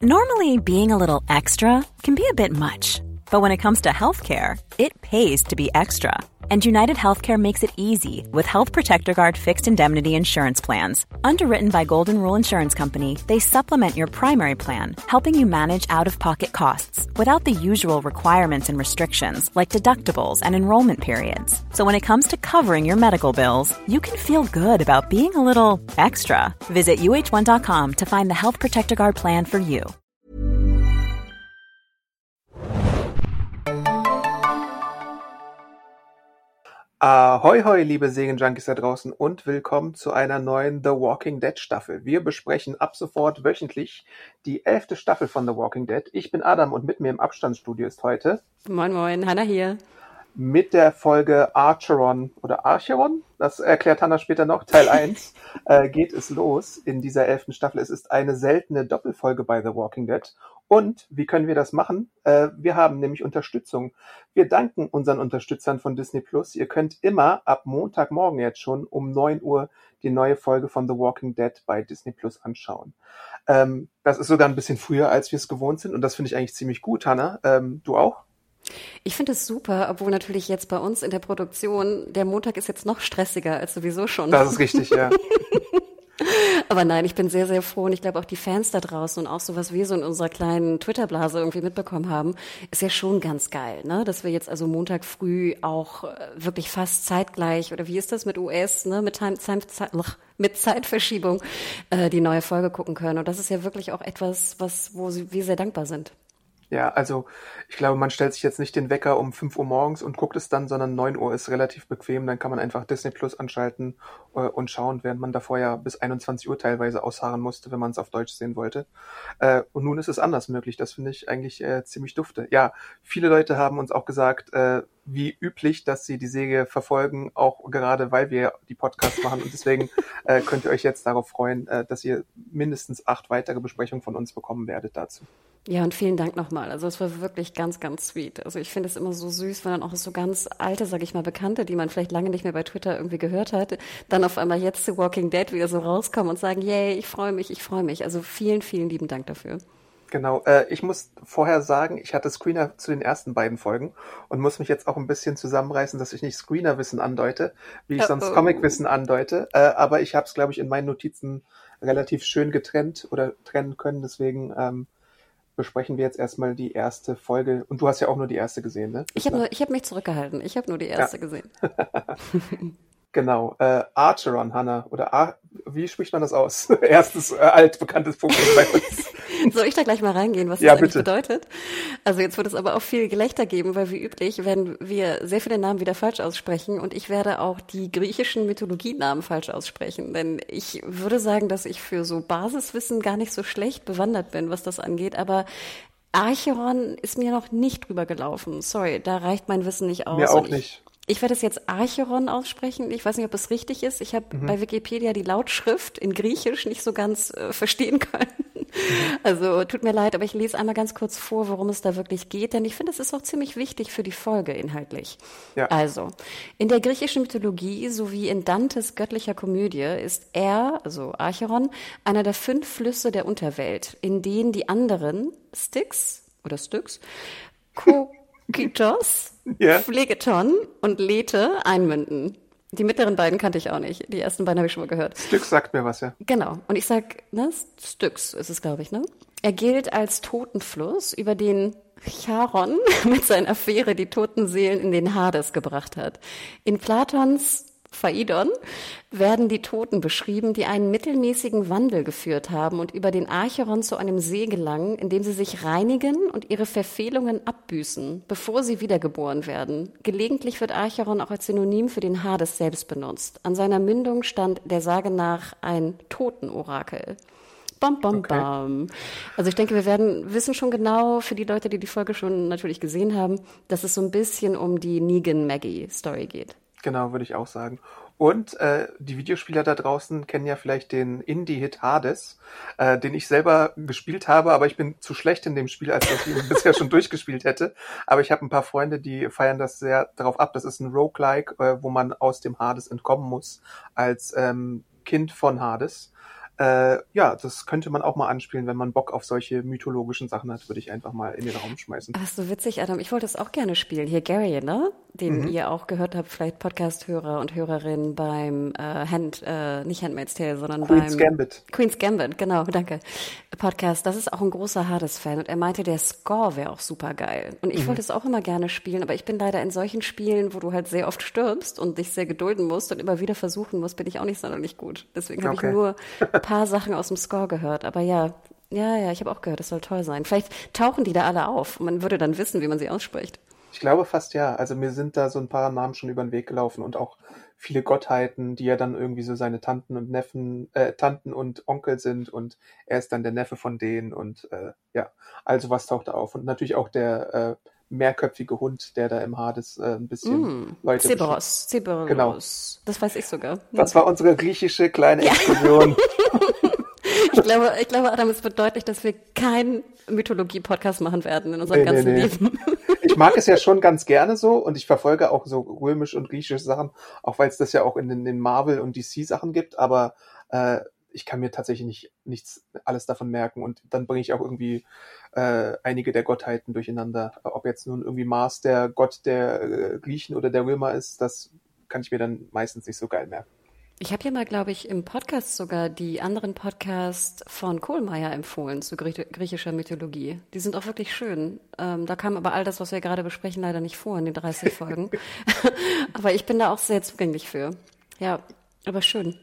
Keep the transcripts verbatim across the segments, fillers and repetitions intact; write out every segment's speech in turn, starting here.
Normally, being a little extra can be a bit much, but when it comes to healthcare, it pays to be extra. And United Healthcare makes it easy with Health Protector Guard fixed indemnity insurance plans. Underwritten by Golden Rule Insurance Company, they supplement your primary plan, helping you manage out-of-pocket costs without the usual requirements and restrictions like deductibles and enrollment periods. So when it comes to covering your medical bills, you can feel good about being a little extra. Visit U H one dot com to find the Health Protector Guard plan for you. Ahoi, hoi, liebe Serienjunkies da draußen und willkommen zu einer neuen The Walking Dead Staffel. Wir besprechen ab sofort wöchentlich die elfte Staffel von The Walking Dead. Ich bin Adam und mit mir im Abstandsstudio ist heute... Moin moin, Hannah hier. Mit der Folge Archeron oder Archeron, das erklärt Hannah später noch, Teil eins, äh, geht es los in dieser elften Staffel. Es ist eine seltene Doppelfolge bei The Walking Dead. Und wie können wir das machen? Äh, wir haben nämlich Unterstützung. Wir danken unseren Unterstützern von Disney Plus. Ihr könnt immer ab Montagmorgen jetzt schon um neun Uhr die neue Folge von The Walking Dead bei Disney Plus anschauen. Ähm, das ist sogar ein bisschen früher, als wir es gewohnt sind. Und das finde ich eigentlich ziemlich gut, Hannah. Ähm, du auch? Ich finde es super, obwohl natürlich jetzt bei uns in der Produktion, der Montag ist jetzt noch stressiger als sowieso schon. Das ist richtig, ja. Aber nein, ich bin sehr, sehr froh und ich glaube auch die Fans da draußen und auch so, was wir so in unserer kleinen Twitter-Blase irgendwie mitbekommen haben, ist ja schon ganz geil, ne? Dass wir jetzt also Montag früh auch wirklich fast zeitgleich, oder wie ist das mit U S, ne? Mit, Time, Time, Zeit, mit Zeitverschiebung äh, die neue Folge gucken können. Und das ist ja wirklich auch etwas, was, wo wir sehr dankbar sind. Ja, also ich glaube, man stellt sich jetzt nicht den Wecker um fünf Uhr morgens und guckt es dann, sondern neun Uhr ist relativ bequem. Dann kann man einfach Disney Plus anschalten äh, und schauen, während man davor ja bis einundzwanzig Uhr teilweise ausharren musste, wenn man es auf Deutsch sehen wollte. Äh, und nun ist es anders möglich. Das finde ich eigentlich äh, ziemlich dufte. Ja, viele Leute haben uns auch gesagt, äh, wie üblich, dass sie die Serie verfolgen, auch gerade weil wir die Podcasts machen. Und deswegen äh, könnt ihr euch jetzt darauf freuen, äh, dass ihr mindestens acht weitere Besprechungen von uns bekommen werdet dazu. Ja, und vielen Dank nochmal. Also es war wirklich ganz, ganz sweet. Also ich finde es immer so süß, wenn dann auch so ganz alte, sag ich mal, Bekannte, die man vielleicht lange nicht mehr bei Twitter irgendwie gehört hat, dann auf einmal jetzt zu Walking Dead wieder so rauskommen und sagen, yay, ich freue mich, ich freue mich. Also vielen, vielen lieben Dank dafür. Genau, äh, ich muss vorher sagen, ich hatte Screener zu den ersten beiden Folgen und muss mich jetzt auch ein bisschen zusammenreißen, dass ich nicht Screener-Wissen andeute, wie ich Oh, sonst oh. Comic-Wissen andeute, äh, aber ich habe es, glaube ich, in meinen Notizen relativ schön getrennt oder trennen können, deswegen ähm, besprechen wir jetzt erstmal die erste Folge. Und du hast ja auch nur die erste gesehen, ne? Ich habe ich hab mich zurückgehalten. Ich habe nur die erste Ja. gesehen. Genau, äh, Archeron, Hannah, oder Ar- wie spricht man das aus? Erstes äh, altbekanntes Pokémon bei uns. Soll ich da gleich mal reingehen, was das Ja, eigentlich bitte. bedeutet? Also jetzt wird es aber auch viel Gelächter geben, weil wie üblich werden wir sehr viele Namen wieder falsch aussprechen und ich werde auch die griechischen Mythologienamen falsch aussprechen, denn ich würde sagen, dass ich für so Basiswissen gar nicht so schlecht bewandert bin, was das angeht, aber Archeron ist mir noch nicht drüber gelaufen. Sorry, da reicht mein Wissen nicht aus. Mir auch Und ich, nicht. Ich werde es jetzt Archeron aussprechen. Ich weiß nicht, ob es richtig ist. Ich habe Mhm. bei Wikipedia die Lautschrift in Griechisch nicht so ganz äh, verstehen können. Also tut mir leid, aber ich lese einmal ganz kurz vor, worum es da wirklich geht, denn ich finde, es ist auch ziemlich wichtig für die Folge inhaltlich. Ja. Also, in der griechischen Mythologie sowie in Dantes göttlicher Komödie ist er, also Archeron, einer der fünf Flüsse der Unterwelt, in denen die anderen Styx oder Styx, Kokitos, Ja. Phlegeton und Lethe einmünden. Die mittleren beiden kannte ich auch nicht. Die ersten beiden habe ich schon mal gehört. Stück sagt mir was, ja. Genau. Und ich sag, ne, Styx ist es, glaube ich, ne? Er gilt als Totenfluss, über den Charon mit seiner Affäre die toten Seelen in den Hades gebracht hat. In Platons Phaidon werden die Toten beschrieben, die einen mittelmäßigen Wandel geführt haben und über den Archeron zu einem See gelangen, in dem sie sich reinigen und ihre Verfehlungen abbüßen, bevor sie wiedergeboren werden. Gelegentlich wird Archeron auch als Synonym für den Hades selbst benutzt. An seiner Mündung stand der Sage nach ein Totenorakel. Bam, bam, Okay. bam. Also ich denke, wir werden wissen schon genau, für die Leute, die die Folge schon natürlich gesehen haben, dass es so ein bisschen um die Negan-Maggie-Story geht. Genau, würde ich auch sagen. Und äh, die Videospieler da draußen kennen ja vielleicht den Indie-Hit Hades, äh, den ich selber gespielt habe, aber ich bin zu schlecht in dem Spiel, als dass ich ihn bisher schon durchgespielt hätte. Aber ich habe ein paar Freunde, die feiern das sehr darauf ab. Das ist ein Roguelike, äh, wo man aus dem Hades entkommen muss als ähm, Kind von Hades. Äh, ja, das könnte man auch mal anspielen, wenn man Bock auf solche mythologischen Sachen hat, würde ich einfach mal in den Raum schmeißen. Ach, so witzig, Adam. Ich wollte es auch gerne spielen. Hier Gary, ne? Den Mhm. ihr auch gehört habt, vielleicht Podcast-Hörer und Hörerinnen beim äh, Hand, äh, nicht Handmaid's Tale, sondern Queen's beim Gambit. Queen's Gambit, genau, danke. Podcast. Das ist auch ein großer Hades-Fan und er meinte, der Score wäre auch super geil. Und ich Mhm. wollte es auch immer gerne spielen, aber ich bin leider in solchen Spielen, wo du halt sehr oft stirbst und dich sehr gedulden musst und immer wieder versuchen musst, bin ich auch nicht sonderlich gut. Deswegen habe Okay. ich nur ein paar Sachen aus dem Score gehört. Aber ja, ja, ja, ich habe auch gehört, das soll toll sein. Vielleicht tauchen die da alle auf und man würde dann wissen, wie man sie ausspricht. Ich glaube fast ja. Also mir sind da so ein paar Namen schon über den Weg gelaufen und auch viele Gottheiten, die ja dann irgendwie so seine Tanten und Neffen, äh, Tanten und Onkel sind und er ist dann der Neffe von denen und äh, ja, also was taucht da auf. Und natürlich auch der äh, mehrköpfige Hund, der da im Hades äh, ein bisschen Mm, Leute Cerberus, Cerberus. Genau. Das weiß ich sogar. Das war unsere griechische kleine Explosion. Ich glaube, ich glaube, Adam, es wird deutlich, dass wir keinen Mythologie-Podcast machen werden in unserem Nee, nee, ganzen nee. Leben. Ich mag es ja schon ganz gerne so und ich verfolge auch so römisch und griechische Sachen, auch weil es das ja auch in den, den Marvel- und D C-Sachen gibt, aber äh, ich kann mir tatsächlich nicht nichts alles davon merken und dann bringe ich auch irgendwie äh, einige der Gottheiten durcheinander. Ob jetzt nun irgendwie Mars der Gott der äh, Griechen oder der Römer ist, das kann ich mir dann meistens nicht so geil merken. Ich habe ja mal, glaube ich, im Podcast sogar die anderen Podcasts von Kohlmeier empfohlen zu Grie- griechischer Mythologie. Die sind auch wirklich schön. Ähm, da kam aber all das, was wir gerade besprechen, leider nicht vor in den dreißig Folgen. Aber ich bin da auch sehr zugänglich für. Ja, aber schön.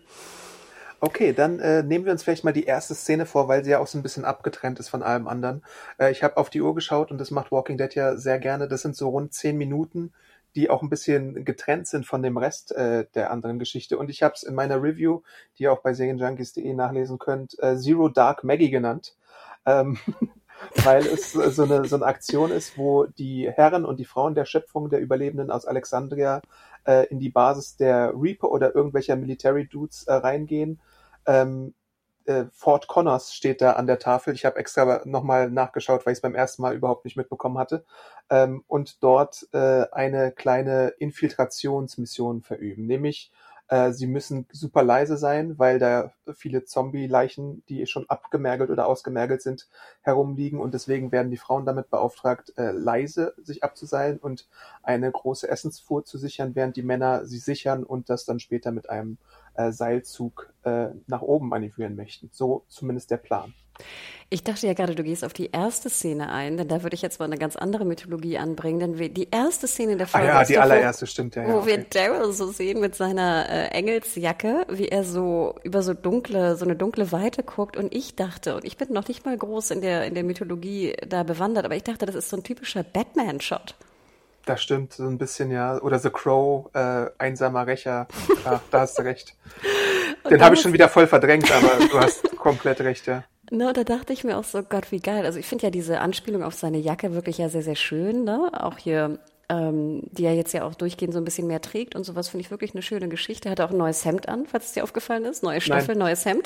Okay, dann äh, nehmen wir uns vielleicht mal die erste Szene vor, weil sie ja auch so ein bisschen abgetrennt ist von allem anderen. Äh, ich habe auf die Uhr geschaut und das macht Walking Dead ja sehr gerne. Das sind so rund zehn Minuten, die auch ein bisschen getrennt sind von dem Rest äh, der anderen Geschichte. Und ich habe es in meiner Review, die ihr auch bei serienjunkies punkt de nachlesen könnt, äh, Zero Dark Maggie genannt. Ähm, weil es äh, so eine, so eine Aktion ist, wo die Herren und die Frauen der Schöpfung der Überlebenden aus Alexandria äh, in die Basis der Reaper oder irgendwelcher Military Dudes äh, reingehen. Ähm, äh, Fort Connors steht da an der Tafel. Ich habe extra nochmal nachgeschaut, weil ich es beim ersten Mal überhaupt nicht mitbekommen hatte. Ähm, und dort äh, eine kleine Infiltrationsmission verüben. Nämlich, äh, sie müssen super leise sein, weil da viele Zombie-Leichen, die schon abgemergelt oder ausgemergelt sind, herumliegen. Und deswegen werden die Frauen damit beauftragt, äh, leise sich abzuseilen und eine große Essensfuhr zu sichern, während die Männer sie sichern und das dann später mit einem äh, Seilzug äh, nach oben manövrieren möchten. So zumindest der Plan. Ich dachte ja gerade, du gehst auf die erste Szene ein, denn da würde ich jetzt mal eine ganz andere Mythologie anbringen, denn wir, die erste Szene der Ah Folge ja, ist die doch, wo- allererste stimmt ja. wo ja wir okay. Daryl so sehen mit seiner äh, Engelsjacke, wie er so über so dunkle, so eine dunkle Weite guckt und ich dachte, und ich bin noch nicht mal groß in der, in der Mythologie da bewandert, aber ich dachte, das ist so ein typischer Batman-Shot. Das stimmt, so ein bisschen, ja. Oder The Crow, äh, einsamer Rächer. Ja, da hast du recht. Den da habe ich muss- schon wieder voll verdrängt, aber du hast komplett recht, ja. Ne, da dachte ich mir auch so, Gott, wie geil. Also ich finde ja diese Anspielung auf seine Jacke wirklich ja sehr, sehr schön, ne? Auch hier, ähm, die er jetzt ja auch durchgehend so ein bisschen mehr trägt und sowas, finde ich wirklich eine schöne Geschichte. Er hat auch ein neues Hemd an, falls es dir aufgefallen ist. Neue Staffel, neues Hemd.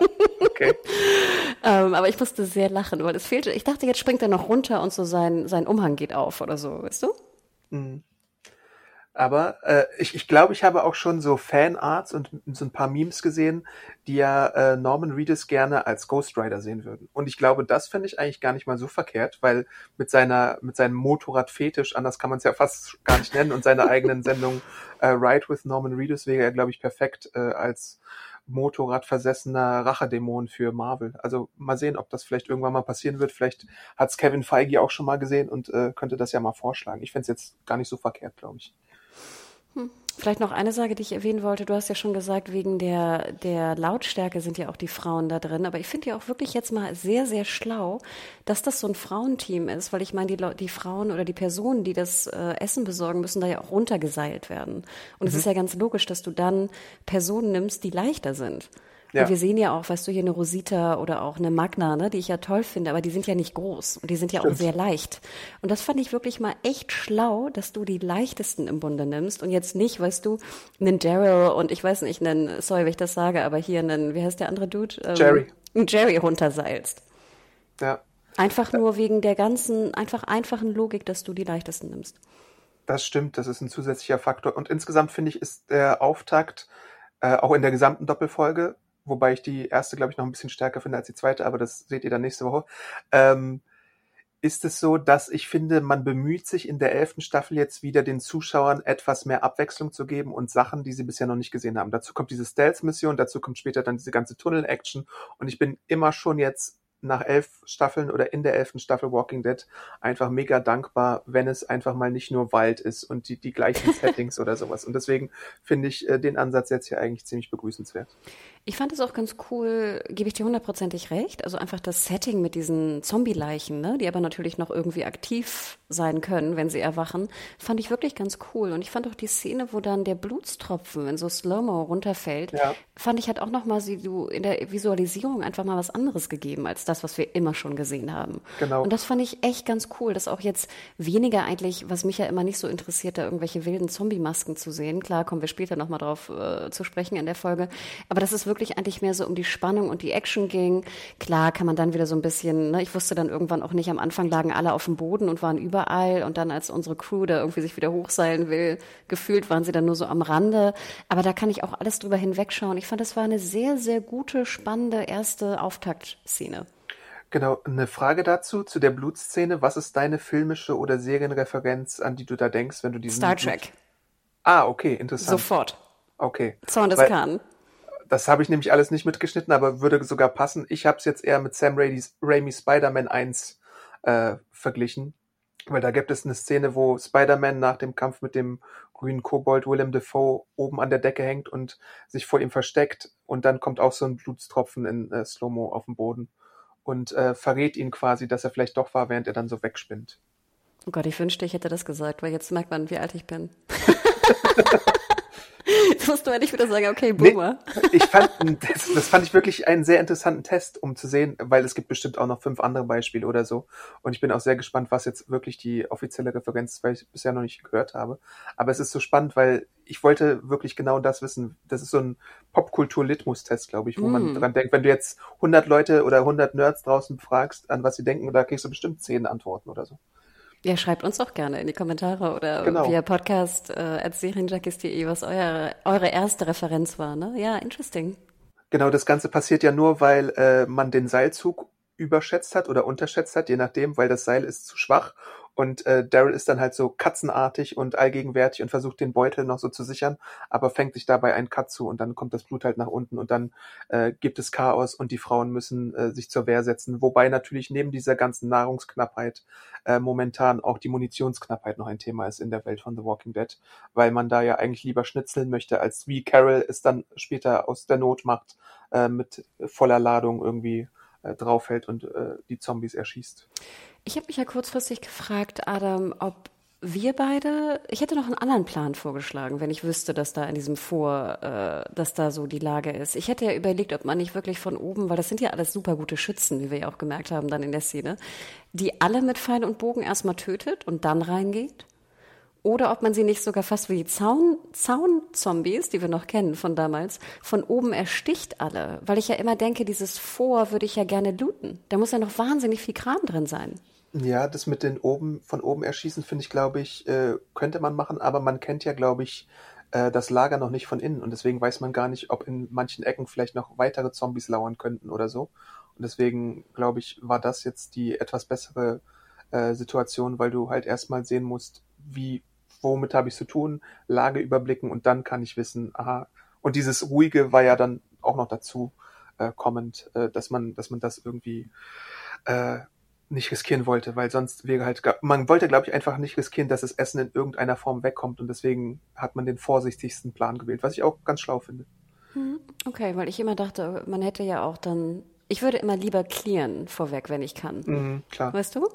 Okay. Ähm, aber ich musste sehr lachen, weil es fehlte. Ich dachte, jetzt springt er noch runter und so sein, sein Umhang geht auf oder so, weißt du? Aber äh, ich, ich glaube, ich habe auch schon so Fanarts und so ein paar Memes gesehen, die ja äh, Norman Reedus gerne als Ghost Rider sehen würden. Und ich glaube, das finde ich eigentlich gar nicht mal so verkehrt, weil mit seiner mit seinem Motorradfetisch, anders kann man es ja fast gar nicht nennen, und seiner eigenen Sendung äh, Ride with Norman Reedus wäre er, glaube ich, perfekt äh, als Motorradversessener Rachedämon für Marvel. Also mal sehen, ob das vielleicht irgendwann mal passieren wird. Vielleicht hat es Kevin Feige auch schon mal gesehen und äh, könnte das ja mal vorschlagen. Ich fände es jetzt gar nicht so verkehrt, glaube ich. Vielleicht noch eine Sache, die ich erwähnen wollte. Du hast ja schon gesagt, wegen der, der Lautstärke sind ja auch die Frauen da drin. Aber ich finde ja auch wirklich jetzt mal sehr, sehr schlau, dass das so ein Frauenteam ist, weil ich meine, die, Leu- die Frauen oder die Personen, die das äh, Essen besorgen, müssen da ja auch runtergeseilt werden. Und es ist ja ganz logisch, dass du dann Personen nimmst, die leichter sind. Ja. Und wir sehen ja auch, weißt du, hier eine Rosita oder auch eine Magna, ne, die ich ja toll finde, aber die sind ja nicht groß und die sind ja auch Stimmt. sehr leicht. Und das fand ich wirklich mal echt schlau, dass du die leichtesten im Bunde nimmst und jetzt nicht, weißt du, einen Daryl und ich weiß nicht, einen, sorry, wenn ich das sage, aber hier einen, wie heißt der andere Dude? Ähm, Jerry. Einen Jerry runterseilst. Ja. Einfach nur wegen der ganzen, einfach einfachen Logik, dass du die leichtesten nimmst. Das stimmt, das ist ein zusätzlicher Faktor. Und insgesamt finde ich, ist der Auftakt äh, auch in der gesamten Doppelfolge wobei ich die erste, glaube ich, noch ein bisschen stärker finde als die zweite, aber das seht ihr dann nächste Woche. Ähm, ist es so, dass ich finde, man bemüht sich in der elften Staffel jetzt wieder den Zuschauern etwas mehr Abwechslung zu geben und Sachen, die sie bisher noch nicht gesehen haben. Dazu kommt diese Stealth-Mission, dazu kommt später dann diese ganze Tunnel-Action und ich bin immer schon jetzt nach elf Staffeln oder in der elften Staffel Walking Dead einfach mega dankbar, wenn es einfach mal nicht nur Wald ist und die, die gleichen Settings oder sowas. Und deswegen finde ich äh, den Ansatz jetzt hier eigentlich ziemlich begrüßenswert. Ich fand es auch ganz cool, gebe ich dir hundertprozentig recht, also einfach das Setting mit diesen Zombie-Leichen, ne, die aber natürlich noch irgendwie aktiv sein können, wenn sie erwachen, fand ich wirklich ganz cool. Und ich fand auch die Szene, wo dann der Blutstropfen in so Slow-Mo runterfällt, Ja. fand ich hat auch nochmal so in der Visualisierung einfach mal was anderes gegeben, als das, was wir immer schon gesehen haben. Genau. Und das fand ich echt ganz cool, dass auch jetzt weniger eigentlich, was mich ja immer nicht so interessiert, da irgendwelche wilden Zombie-Masken zu sehen. Klar, kommen wir später nochmal drauf äh, zu sprechen in der Folge. Aber dass es wirklich eigentlich mehr so um die Spannung und die Action ging. Klar kann man dann wieder so ein bisschen, ne, ich wusste dann irgendwann auch nicht, am Anfang lagen alle auf dem Boden und waren überall. Und dann, als unsere Crew da irgendwie sich wieder hochseilen will, gefühlt waren sie dann nur so am Rande. Aber da kann ich auch alles drüber hinwegschauen. Ich fand, das war eine sehr, sehr gute, spannende erste Auftaktszene. Genau, eine Frage dazu, zu der Blutszene. Was ist deine filmische oder Serienreferenz, an die du da denkst, wenn du diesen... Star Blut- Trek. Ah, okay, interessant. Sofort. Okay. Zorn des Weil- Khan. Das habe ich nämlich alles nicht mitgeschnitten, aber würde sogar passen. Ich habe es jetzt eher mit Sam Raimi's, Raimi Spider-Man eins äh, verglichen, weil da gibt es eine Szene, wo Spider-Man nach dem Kampf mit dem grünen Kobold Willem Dafoe oben an der Decke hängt und sich vor ihm versteckt und dann kommt auch so ein Blutstropfen in äh, Slow-Mo auf den Boden und äh, verrät ihn quasi, dass er vielleicht doch war, während er dann so wegspinnt. Oh Gott, ich wünschte, ich hätte das gesagt, weil jetzt merkt man, wie alt ich bin. Jetzt musst du endlich wieder sagen, okay, Boomer. Nee, ich fand, das, das fand ich wirklich einen sehr interessanten Test, um zu sehen, weil es gibt bestimmt auch noch fünf andere Beispiele oder so. Und ich bin auch sehr gespannt, was jetzt wirklich die offizielle Referenz ist, weil ich bisher noch nicht gehört habe. Aber es ist so spannend, weil ich wollte wirklich genau das wissen. Das ist so ein Popkultur-Litmus-Test, glaube ich, wo mm. man dran denkt, wenn du jetzt hundert Leute oder hundert Nerds draußen befragst, an was sie denken, da kriegst du bestimmt zehn Antworten oder so. Ja, schreibt uns doch gerne in die Kommentare oder Genau. via Podcast äh, at serienjunkies punkt de, was eure, eure erste Referenz war, ne? Ja, interesting. Genau, das Ganze passiert ja nur, weil äh, man den Seilzug überschätzt hat oder unterschätzt hat, je nachdem, weil das Seil ist zu schwach und äh, Daryl ist dann halt so katzenartig und allgegenwärtig und versucht den Beutel noch so zu sichern, aber fängt sich dabei ein Cut zu und dann kommt das Blut halt nach unten und dann äh, gibt es Chaos und die Frauen müssen äh, sich zur Wehr setzen, wobei natürlich neben dieser ganzen Nahrungsknappheit äh, momentan auch die Munitionsknappheit noch ein Thema ist in der Welt von The Walking Dead, weil man da ja eigentlich lieber schnitzeln möchte, als wie Carol es dann später aus der Not macht, äh, mit voller Ladung irgendwie äh, draufhält und äh, die Zombies erschießt. Ich habe mich ja kurzfristig gefragt, Adam, ob wir beide, ich hätte noch einen anderen Plan vorgeschlagen, wenn ich wüsste, dass da in diesem Vor, äh, dass da so die Lage ist. Ich hätte ja überlegt, ob man nicht wirklich von oben, weil das sind ja alles super gute Schützen, wie wir ja auch gemerkt haben dann in der Szene, die alle mit Pfeil und Bogen erstmal tötet und dann reingeht. Oder ob man sie nicht sogar fast wie die Zaun, Zaun-Zombies, die wir noch kennen von damals, von oben ersticht alle. Weil ich ja immer denke, dieses Vor würde ich ja gerne looten. Da muss ja noch wahnsinnig viel Kram drin sein. Ja, das mit den oben von oben erschießen, finde ich, glaube ich, äh, könnte man machen, aber man kennt ja, glaube ich, äh, das Lager noch nicht von innen und deswegen weiß man gar nicht, ob in manchen Ecken vielleicht noch weitere Zombies lauern könnten oder so. Und deswegen, glaube ich, war das jetzt die etwas bessere äh, Situation, weil du halt erstmal sehen musst, wie, womit habe ich zu tun, Lage überblicken und dann kann ich wissen, aha, und dieses Ruhige war ja dann auch noch dazu äh, kommend, äh, dass man, dass man das irgendwie äh, nicht riskieren wollte, weil sonst wäre halt, man wollte, glaube ich, einfach nicht riskieren, dass das Essen in irgendeiner Form wegkommt und deswegen hat man den vorsichtigsten Plan gewählt, was ich auch ganz schlau finde. Okay, weil ich immer dachte, man hätte ja auch dann, ich würde immer lieber clearen vorweg, wenn ich kann. Mhm, klar. Weißt du?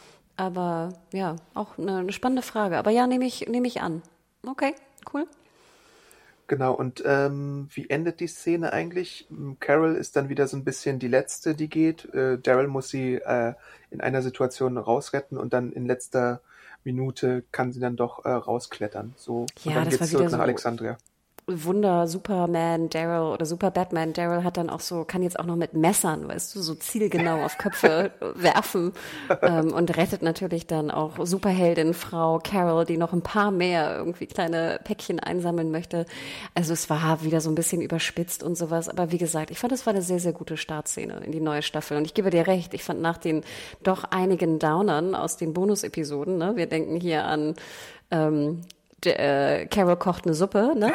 Aber ja, auch eine, eine spannende Frage. Aber ja, nehme ich, nehme ich an. Okay, cool. Genau, und ähm, wie endet die Szene eigentlich? Carol ist dann wieder so ein bisschen die Letzte, die geht. Äh, Daryl muss sie äh, in einer Situation rausretten und dann in letzter Minute kann sie dann doch äh, rausklettern. So, und Ja, dann das geht's war zurück wieder nach so- Alexandria. Wunder Superman Daryl oder Super Batman Daryl hat dann auch so, kann jetzt auch noch mit Messern, weißt du, so zielgenau auf Köpfe werfen ähm, und rettet natürlich dann auch Superheldin Frau Carol, die noch ein paar mehr irgendwie kleine Päckchen einsammeln möchte. Also es war wieder so ein bisschen überspitzt und sowas, aber wie gesagt, ich fand, es war eine sehr, sehr gute Startszene in die neue Staffel und ich gebe dir recht, ich fand nach den doch einigen Downern aus den Bonus-Episoden, ne, wir denken hier an ähm, Äh, Carol kocht eine Suppe, ne?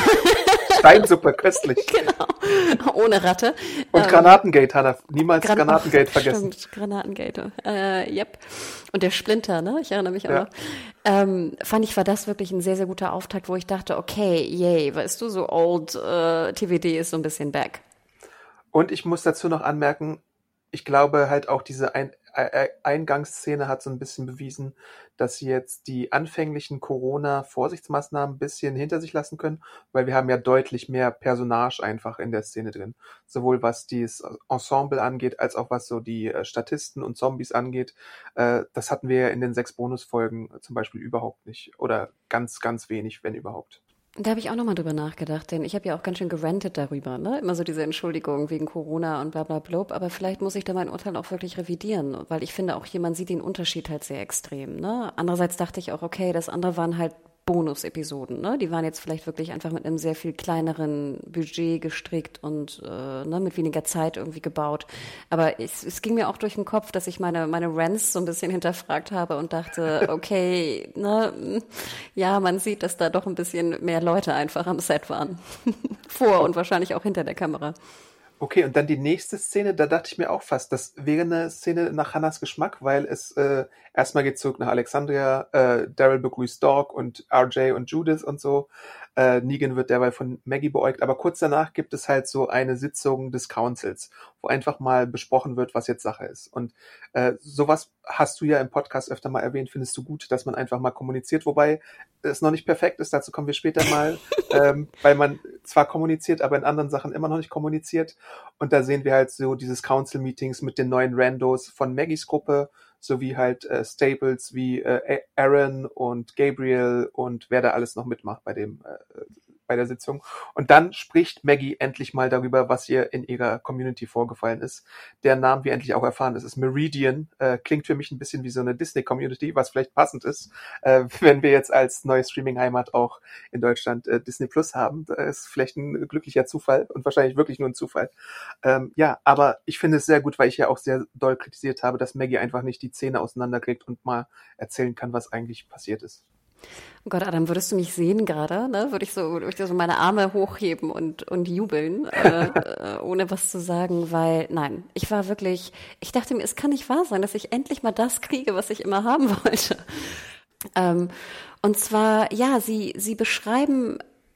Steinsuppe, köstlich. Genau, ohne Ratte. Und ähm, Granatengate, Hannah. Niemals Gran- Granatengate Ach, vergessen. Stimmt, Granatengate. Äh, yep. Und der Splinter, ne? Ich erinnere mich auch Ja. noch. Ähm, fand ich, war das wirklich ein sehr, sehr guter Auftakt, wo ich dachte, okay, yay, weißt du, so old äh, T V D ist so ein bisschen back. Und ich muss dazu noch anmerken, ich glaube halt auch diese Ein- Ei- Eingangsszene hat so ein bisschen bewiesen, dass sie jetzt die anfänglichen Corona-Vorsichtsmaßnahmen ein bisschen hinter sich lassen können, weil wir haben ja deutlich mehr Personage einfach in der Szene drin. Sowohl was dieses Ensemble angeht, als auch was so die äh, Statisten und Zombies angeht. Äh, das hatten wir ja in den sechs Bonusfolgen zum Beispiel überhaupt nicht. Oder ganz, ganz wenig, wenn überhaupt. Da habe ich auch nochmal drüber nachgedacht, denn ich habe ja auch ganz schön gerantet darüber, ne? Immer so diese Entschuldigung wegen Corona und bla bla blub, aber vielleicht muss ich da mein Urteil auch wirklich revidieren, weil ich finde auch hier, man sieht den Unterschied halt sehr extrem, ne? Andererseits dachte ich auch, okay, das andere waren halt Bonus-Episoden, ne? Die waren jetzt vielleicht wirklich einfach mit einem sehr viel kleineren Budget gestrickt und äh, ne, mit weniger Zeit irgendwie gebaut. Aber es, es ging mir auch durch den Kopf, dass ich meine meine Rants so ein bisschen hinterfragt habe und dachte, okay, ne, ja, man sieht, dass da doch ein bisschen mehr Leute einfach am Set waren. Vor und wahrscheinlich auch hinter der Kamera. Okay, und dann die nächste Szene, da dachte ich mir auch fast, das wäre eine Szene nach Hannahs Geschmack, weil es äh, erstmal geht zurück nach Alexandria, äh, Daryl begrüßt Doc und R J und Judith und so. Äh, Negan wird derweil von Maggie beäugt, aber kurz danach gibt es halt so eine Sitzung des Councils, wo einfach mal besprochen wird, was jetzt Sache ist. Und äh, sowas hast du ja im Podcast öfter mal erwähnt, findest du gut, dass man einfach mal kommuniziert, wobei es noch nicht perfekt ist, dazu kommen wir später mal, ähm, weil man zwar kommuniziert, aber in anderen Sachen immer noch nicht kommuniziert. Und da sehen wir halt so dieses Council-Meetings mit den neuen Randos von Maggies Gruppe, sowie halt äh, Staples wie äh, Aaron und Gabriel und wer da alles noch mitmacht bei dem äh, bei der Sitzung. Und dann spricht Maggie endlich mal darüber, was ihr in ihrer Community vorgefallen ist. Der Namen wir endlich auch erfahren, das ist Meridian. Äh, klingt für mich ein bisschen wie so eine Disney-Community, was vielleicht passend ist, äh, wenn wir jetzt als neue Streaming-Heimat auch in Deutschland äh, Disney Plus haben. Das ist vielleicht ein glücklicher Zufall und wahrscheinlich wirklich nur ein Zufall. Ähm, ja, aber ich finde es sehr gut, weil ich ja auch sehr doll kritisiert habe, dass Maggie einfach nicht die Zähne auseinanderkriegt und mal erzählen kann, was eigentlich passiert ist. Oh Gott, Adam, würdest du mich sehen gerade, ne? Würde ich so, würde ich so meine Arme hochheben und, und jubeln, äh, äh, ohne was zu sagen, weil, nein, ich war wirklich, ich dachte mir, es kann nicht wahr sein, dass ich endlich mal das kriege, was ich immer haben wollte. Ähm, und zwar, ja, sie, sie beschreiben,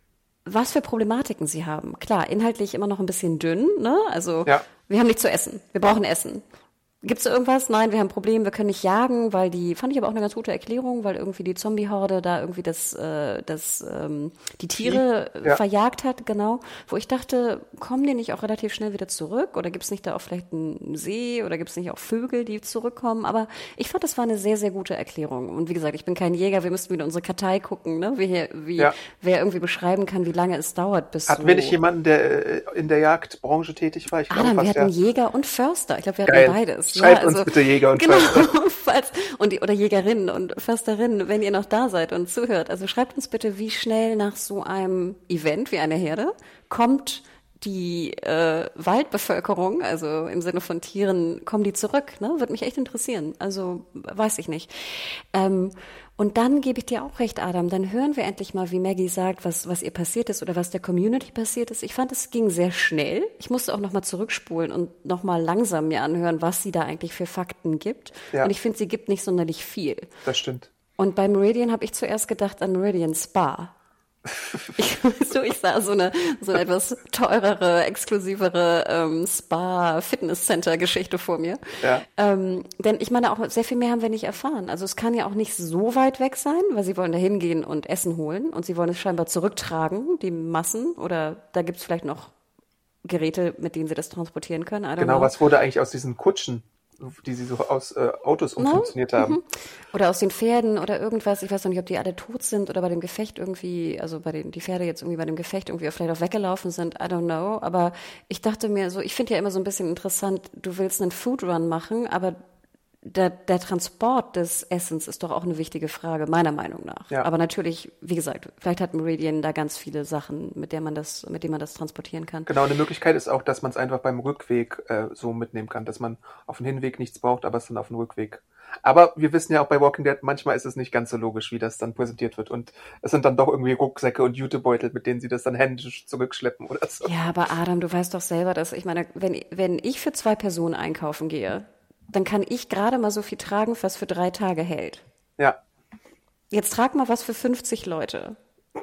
was für Problematiken sie haben. Klar, inhaltlich immer noch ein bisschen dünn, ne? Also, Ja. wir haben nichts zu essen, wir brauchen Essen. Gibt's da irgendwas? Nein, wir haben ein Problem, wir können nicht jagen, weil die, fand ich aber auch eine ganz gute Erklärung, weil irgendwie die Zombie-Horde da irgendwie das, äh, das, ähm, die Tiere Ja. verjagt hat, genau. Wo ich dachte, kommen die nicht auch relativ schnell wieder zurück? Oder gibt's nicht da auch vielleicht einen See? Oder gibt's nicht auch Vögel, die zurückkommen? Aber ich fand, das war eine sehr, sehr gute Erklärung. Und wie gesagt, ich bin kein Jäger, wir müssten wieder unsere Kartei gucken, ne? Wie, hier- wie, Ja. wer irgendwie beschreiben kann, wie lange es dauert, bis Hatten so wir nicht jemanden, der äh, in der Jagdbranche tätig war? Ich glaube Adam, wir fast, hatten ja. Jäger und Förster. Ich glaube, wir hatten Geil. beides. Schreibt uns bitte Jäger und genau, Förster. falls, und die, oder Jägerinnen und Försterinnen, wenn ihr noch da seid und zuhört. Also schreibt uns bitte, wie schnell nach so einem Event wie eine Herde kommt die äh, Waldbevölkerung, also im Sinne von Tieren, kommen die zurück? Ne? Würde mich echt interessieren. Also weiß ich nicht. Ähm, und dann gebe ich dir auch recht, Adam, dann hören wir endlich mal, wie Maggie sagt, was, was ihr passiert ist oder was der Community passiert ist. Ich fand, es ging sehr schnell. Ich musste auch nochmal zurückspulen und nochmal langsam mir anhören, was sie da eigentlich für Fakten gibt. Ja. Und ich finde, sie gibt nicht sonderlich viel. Das stimmt. Und bei Meridian habe ich zuerst gedacht an Meridian Spa. Ich, so, ich sah so eine so eine etwas teurere, exklusivere ähm, Spa-Fitness-Center-Geschichte vor mir. Ja. Ähm, denn ich meine, auch sehr viel mehr haben wir nicht erfahren. Also es kann ja auch nicht so weit weg sein, weil sie wollen da hingehen und Essen holen und sie wollen es scheinbar zurücktragen, die Massen. Oder da gibt es vielleicht noch Geräte, mit denen sie das transportieren können. I don't Genau, know. was wurde eigentlich aus diesen Kutschen? die sie so aus äh, Autos Ne? umfunktioniert haben. Mhm. Oder aus den Pferden oder irgendwas. Ich weiß noch nicht, ob die alle tot sind oder bei dem Gefecht irgendwie, also bei den, die Pferde jetzt irgendwie bei dem Gefecht irgendwie vielleicht auch weggelaufen sind. I don't know. Aber ich dachte mir so, ich finde ja immer so ein bisschen interessant, du willst einen Food Run machen, aber der, der Transport des Essens ist doch auch eine wichtige Frage, meiner Meinung nach. Ja. Aber natürlich, wie gesagt, vielleicht hat Meridian da ganz viele Sachen, mit der man das, mit denen man das transportieren kann. Genau, eine Möglichkeit ist auch, dass man es einfach beim Rückweg äh, so mitnehmen kann, dass man auf dem Hinweg nichts braucht, aber es dann auf dem Rückweg. Aber wir wissen ja auch bei Walking Dead, manchmal ist es nicht ganz so logisch, wie das dann präsentiert wird. Und es sind dann doch irgendwie Rucksäcke und Jutebeutel, mit denen sie das dann händisch zurückschleppen oder so. Ja, aber Adam, du weißt doch selber, dass ich meine, wenn, wenn ich für zwei Personen einkaufen gehe, dann kann ich gerade mal so viel tragen, was für drei Tage hält. Ja, Jetzt trag mal was für fünfzig Leute.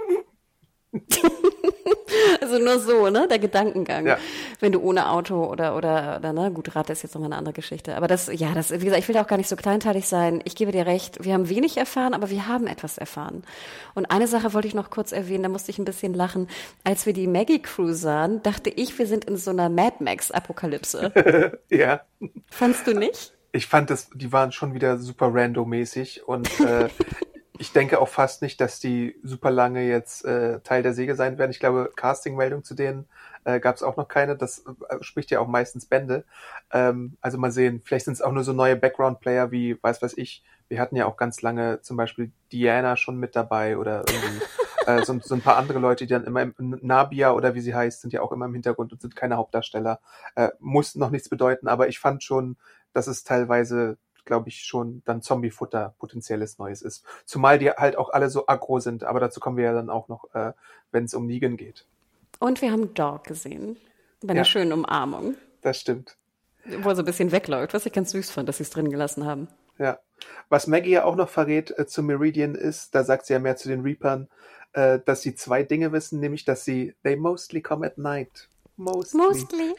Also nur so, ne, der Gedankengang. Ja. Wenn du ohne Auto oder, oder, oder, ne, gut, Rad ist jetzt nochmal eine andere Geschichte. Aber das, ja, das, wie gesagt, ich will da auch gar nicht so kleinteilig sein. Ich gebe dir recht, wir haben wenig erfahren, aber wir haben etwas erfahren. Und eine Sache wollte ich noch kurz erwähnen, da musste ich ein bisschen lachen. Als wir die Maggie-Crew sahen, dachte ich, wir sind in so einer Mad Max-Apokalypse. ja. Fandst du nicht? Ich fand das, die waren schon wieder super rando-mäßig und äh, ich denke auch fast nicht, dass die super lange jetzt äh, Teil der Säge sein werden. Ich glaube, Casting-Meldung zu denen äh, gab es auch noch keine. Das äh, spricht ja auch meistens Bände. Ähm, also mal sehen, vielleicht sind es auch nur so neue Background-Player wie, weiß was ich, wir hatten ja auch ganz lange zum Beispiel Diana schon mit dabei oder irgendwie äh, so, so ein paar andere Leute, die dann immer im Nabia oder wie sie heißt, sind ja auch immer im Hintergrund und sind keine Hauptdarsteller. Äh, muss noch nichts bedeuten, aber ich fand schon, dass es teilweise, glaube ich, schon dann Zombie-Futter potenzielles Neues ist. Zumal die halt auch alle so aggro sind, aber dazu kommen wir ja dann auch noch, äh, wenn es um Negan geht. Und wir haben Dog gesehen. Bei einer Ja. schönen Umarmung. Das stimmt. Wo er so ein bisschen wegläuft, was ich ganz süß fand, dass sie es drin gelassen haben. Ja. Was Maggie ja auch noch verrät äh, zu Meridian ist, da sagt sie ja mehr zu den Reapern, äh, dass sie zwei Dinge wissen, nämlich, dass sie, they mostly come at night. Mostly. Mostly.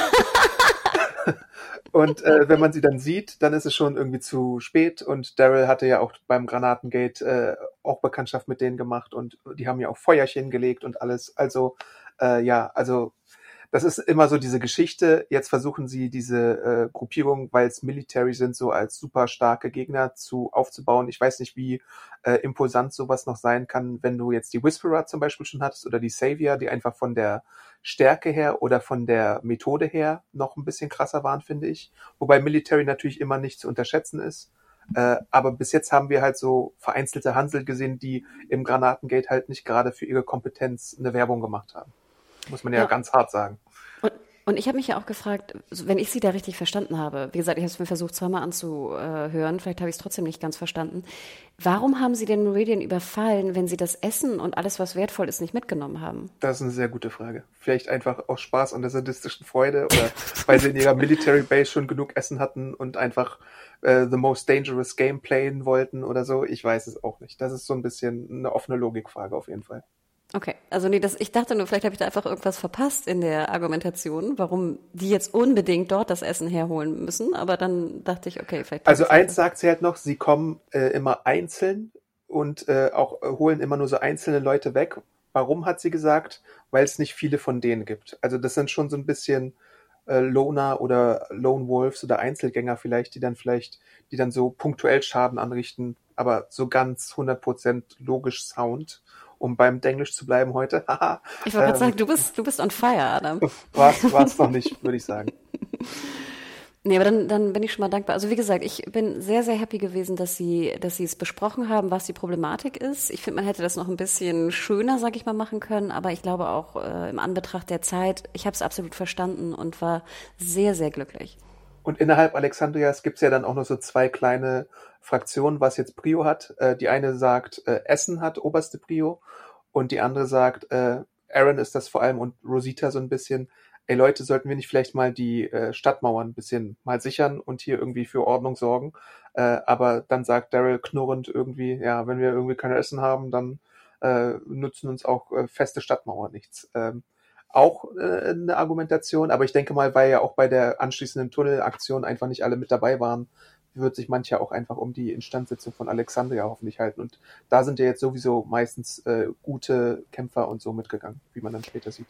Und äh, wenn man sie dann sieht, dann ist es schon irgendwie zu spät. Und Daryl hatte ja auch beim Granatengate äh, auch Bekanntschaft mit denen gemacht und die haben ja auch Feuerchen gelegt und alles. Also äh, ja, also das ist immer so diese Geschichte. Jetzt versuchen sie diese äh, Gruppierung, weil es Military sind, so als super starke Gegner zu aufzubauen. Ich weiß nicht, wie äh, imposant sowas noch sein kann, wenn du jetzt die Whisperer zum Beispiel schon hattest oder die Savior, die einfach von der Stärke her oder von der Methode her noch ein bisschen krasser waren, finde ich. Wobei Military natürlich immer nicht zu unterschätzen ist. Äh, aber bis jetzt haben wir halt so vereinzelte Hansel gesehen, die im Granatengate halt nicht gerade für ihre Kompetenz eine Werbung gemacht haben. Muss man ja, Ja. ganz hart sagen. Und, und ich habe mich ja auch gefragt, wenn ich sie da richtig verstanden habe, wie gesagt, ich habe es mir versucht zweimal anzuhören, vielleicht habe ich es trotzdem nicht ganz verstanden. Warum haben sie den Meridian überfallen, wenn sie das Essen und alles, was wertvoll ist, nicht mitgenommen haben? Das ist eine sehr gute Frage. Vielleicht einfach aus Spaß und der sadistischen Freude oder weil sie in ihrer Military Base schon genug Essen hatten und einfach äh, the most dangerous game playen wollten oder so. Ich weiß es auch nicht. Das ist so ein bisschen eine offene Logikfrage auf jeden Fall. Okay, also nee, das, ich dachte nur, vielleicht habe ich da einfach irgendwas verpasst in der Argumentation, warum die jetzt unbedingt dort das Essen herholen müssen, aber dann dachte ich, okay, vielleicht... Also eins sagt sie halt noch, sie kommen äh, immer einzeln und äh, auch äh, holen immer nur so einzelne Leute weg. Warum hat sie gesagt? Weil es nicht viele von denen gibt. Also das sind schon so ein bisschen äh, Loner oder Lone Wolves oder Einzelgänger vielleicht, die dann vielleicht, die dann so punktuell Schaden anrichten, aber so ganz hundert Prozent logisch Sound. Um beim Denglisch zu bleiben heute. Ich wollte gerade ähm, sagen, du bist, du bist on fire, Adam. War's, war's noch nicht, würde ich sagen. Nee, aber dann, dann bin ich schon mal dankbar. Also wie gesagt, ich bin sehr, sehr happy gewesen, dass sie, dass sie es besprochen haben, was die Problematik ist. Ich finde, man hätte das noch ein bisschen schöner, sag ich mal, machen können. Aber ich glaube auch äh, im Anbetracht der Zeit, ich habe es absolut verstanden und war sehr, sehr glücklich. Und innerhalb Alexandrias gibt's ja dann auch noch so zwei kleine Fraktionen, was jetzt Prio hat. Äh, die eine sagt, äh, Essen hat oberste Prio und die andere sagt, äh, Aaron ist das vor allem und Rosita so ein bisschen, ey Leute, sollten wir nicht vielleicht mal die äh, Stadtmauern ein bisschen mal sichern und hier irgendwie für Ordnung sorgen. Äh, aber dann sagt Daryl knurrend irgendwie, ja, wenn wir irgendwie kein Essen haben, dann äh, nutzen uns auch äh, feste Stadtmauern nichts. Ähm, auch äh, eine Argumentation, aber ich denke mal, weil ja auch bei der anschließenden Tunnelaktion einfach nicht alle mit dabei waren, wird sich mancher auch einfach um die Instandsetzung von Alexandria hoffentlich halten. Und da sind ja jetzt sowieso meistens äh, gute Kämpfer und so mitgegangen, wie man dann später sieht.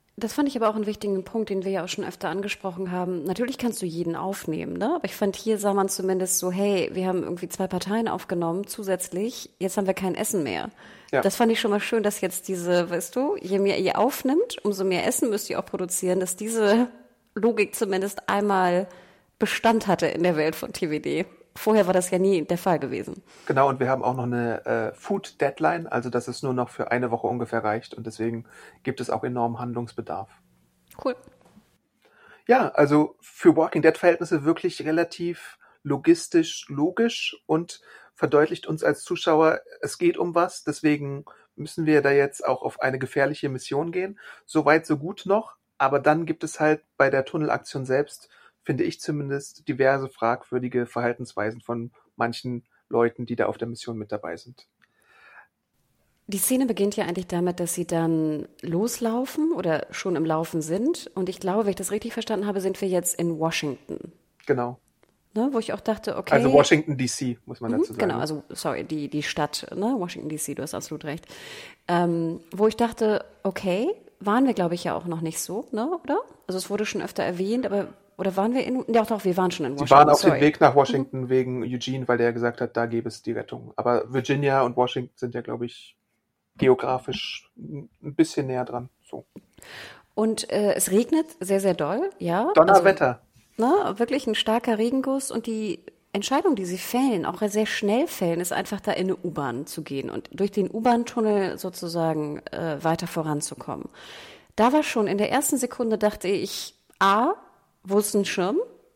Das fand ich aber auch einen wichtigen Punkt, den wir ja auch schon öfter angesprochen haben. Natürlich kannst du jeden aufnehmen, ne? Aber ich fand, hier sah man zumindest so, hey, wir haben irgendwie zwei Parteien aufgenommen zusätzlich, jetzt haben wir kein Essen mehr. Ja. Das fand ich schon mal schön, dass jetzt diese, weißt du, je mehr ihr aufnimmt, umso mehr Essen müsst ihr auch produzieren, dass diese Logik zumindest einmal Bestand hatte in der Welt von T V D. Vorher war das ja nie der Fall gewesen. Genau, und wir haben auch noch eine äh, Food Deadline, also dass es nur noch für eine Woche ungefähr reicht und deswegen gibt es auch enormen Handlungsbedarf. Cool. Ja, also für Walking Dead Verhältnisse wirklich relativ logistisch, logisch und verdeutlicht uns als Zuschauer, es geht um was, deswegen müssen wir da jetzt auch auf eine gefährliche Mission gehen. So weit, so gut noch, aber dann gibt es halt bei der Tunnelaktion selbst, finde ich zumindest, diverse fragwürdige Verhaltensweisen von manchen Leuten, die da auf der Mission mit dabei sind. Die Szene beginnt ja eigentlich damit, dass sie dann loslaufen oder schon im Laufen sind. Und ich glaube, wenn ich das richtig verstanden habe, sind wir jetzt in Washington. Genau. Ne, wo ich auch dachte, okay. Also Washington D C, muss man dazu sagen. Genau, also sorry, die, die Stadt, ne, Washington D C, du hast absolut recht. Ähm, wo ich dachte, okay, waren wir, glaube ich, ja auch noch nicht so, ne, oder? Also es wurde schon öfter erwähnt, aber Oder waren wir in, ja doch, wir waren schon in Washington. Sie waren auf Sorry. dem Weg nach Washington mhm. wegen Eugene, weil der gesagt hat, da gäbe es die Rettung. Aber Virginia und Washington sind ja, glaube ich, geografisch ein bisschen näher dran. So. Und äh, es regnet sehr, sehr doll, ja. Donnerwetter. Also, ne, wirklich ein starker Regenguss und die Entscheidung, die sie fällen, auch sehr schnell fällen, ist einfach da in eine U-Bahn zu gehen und durch den U-Bahn-Tunnel sozusagen äh, weiter voranzukommen. Da war schon in der ersten Sekunde, dachte ich, A, wo ist ein Schirm?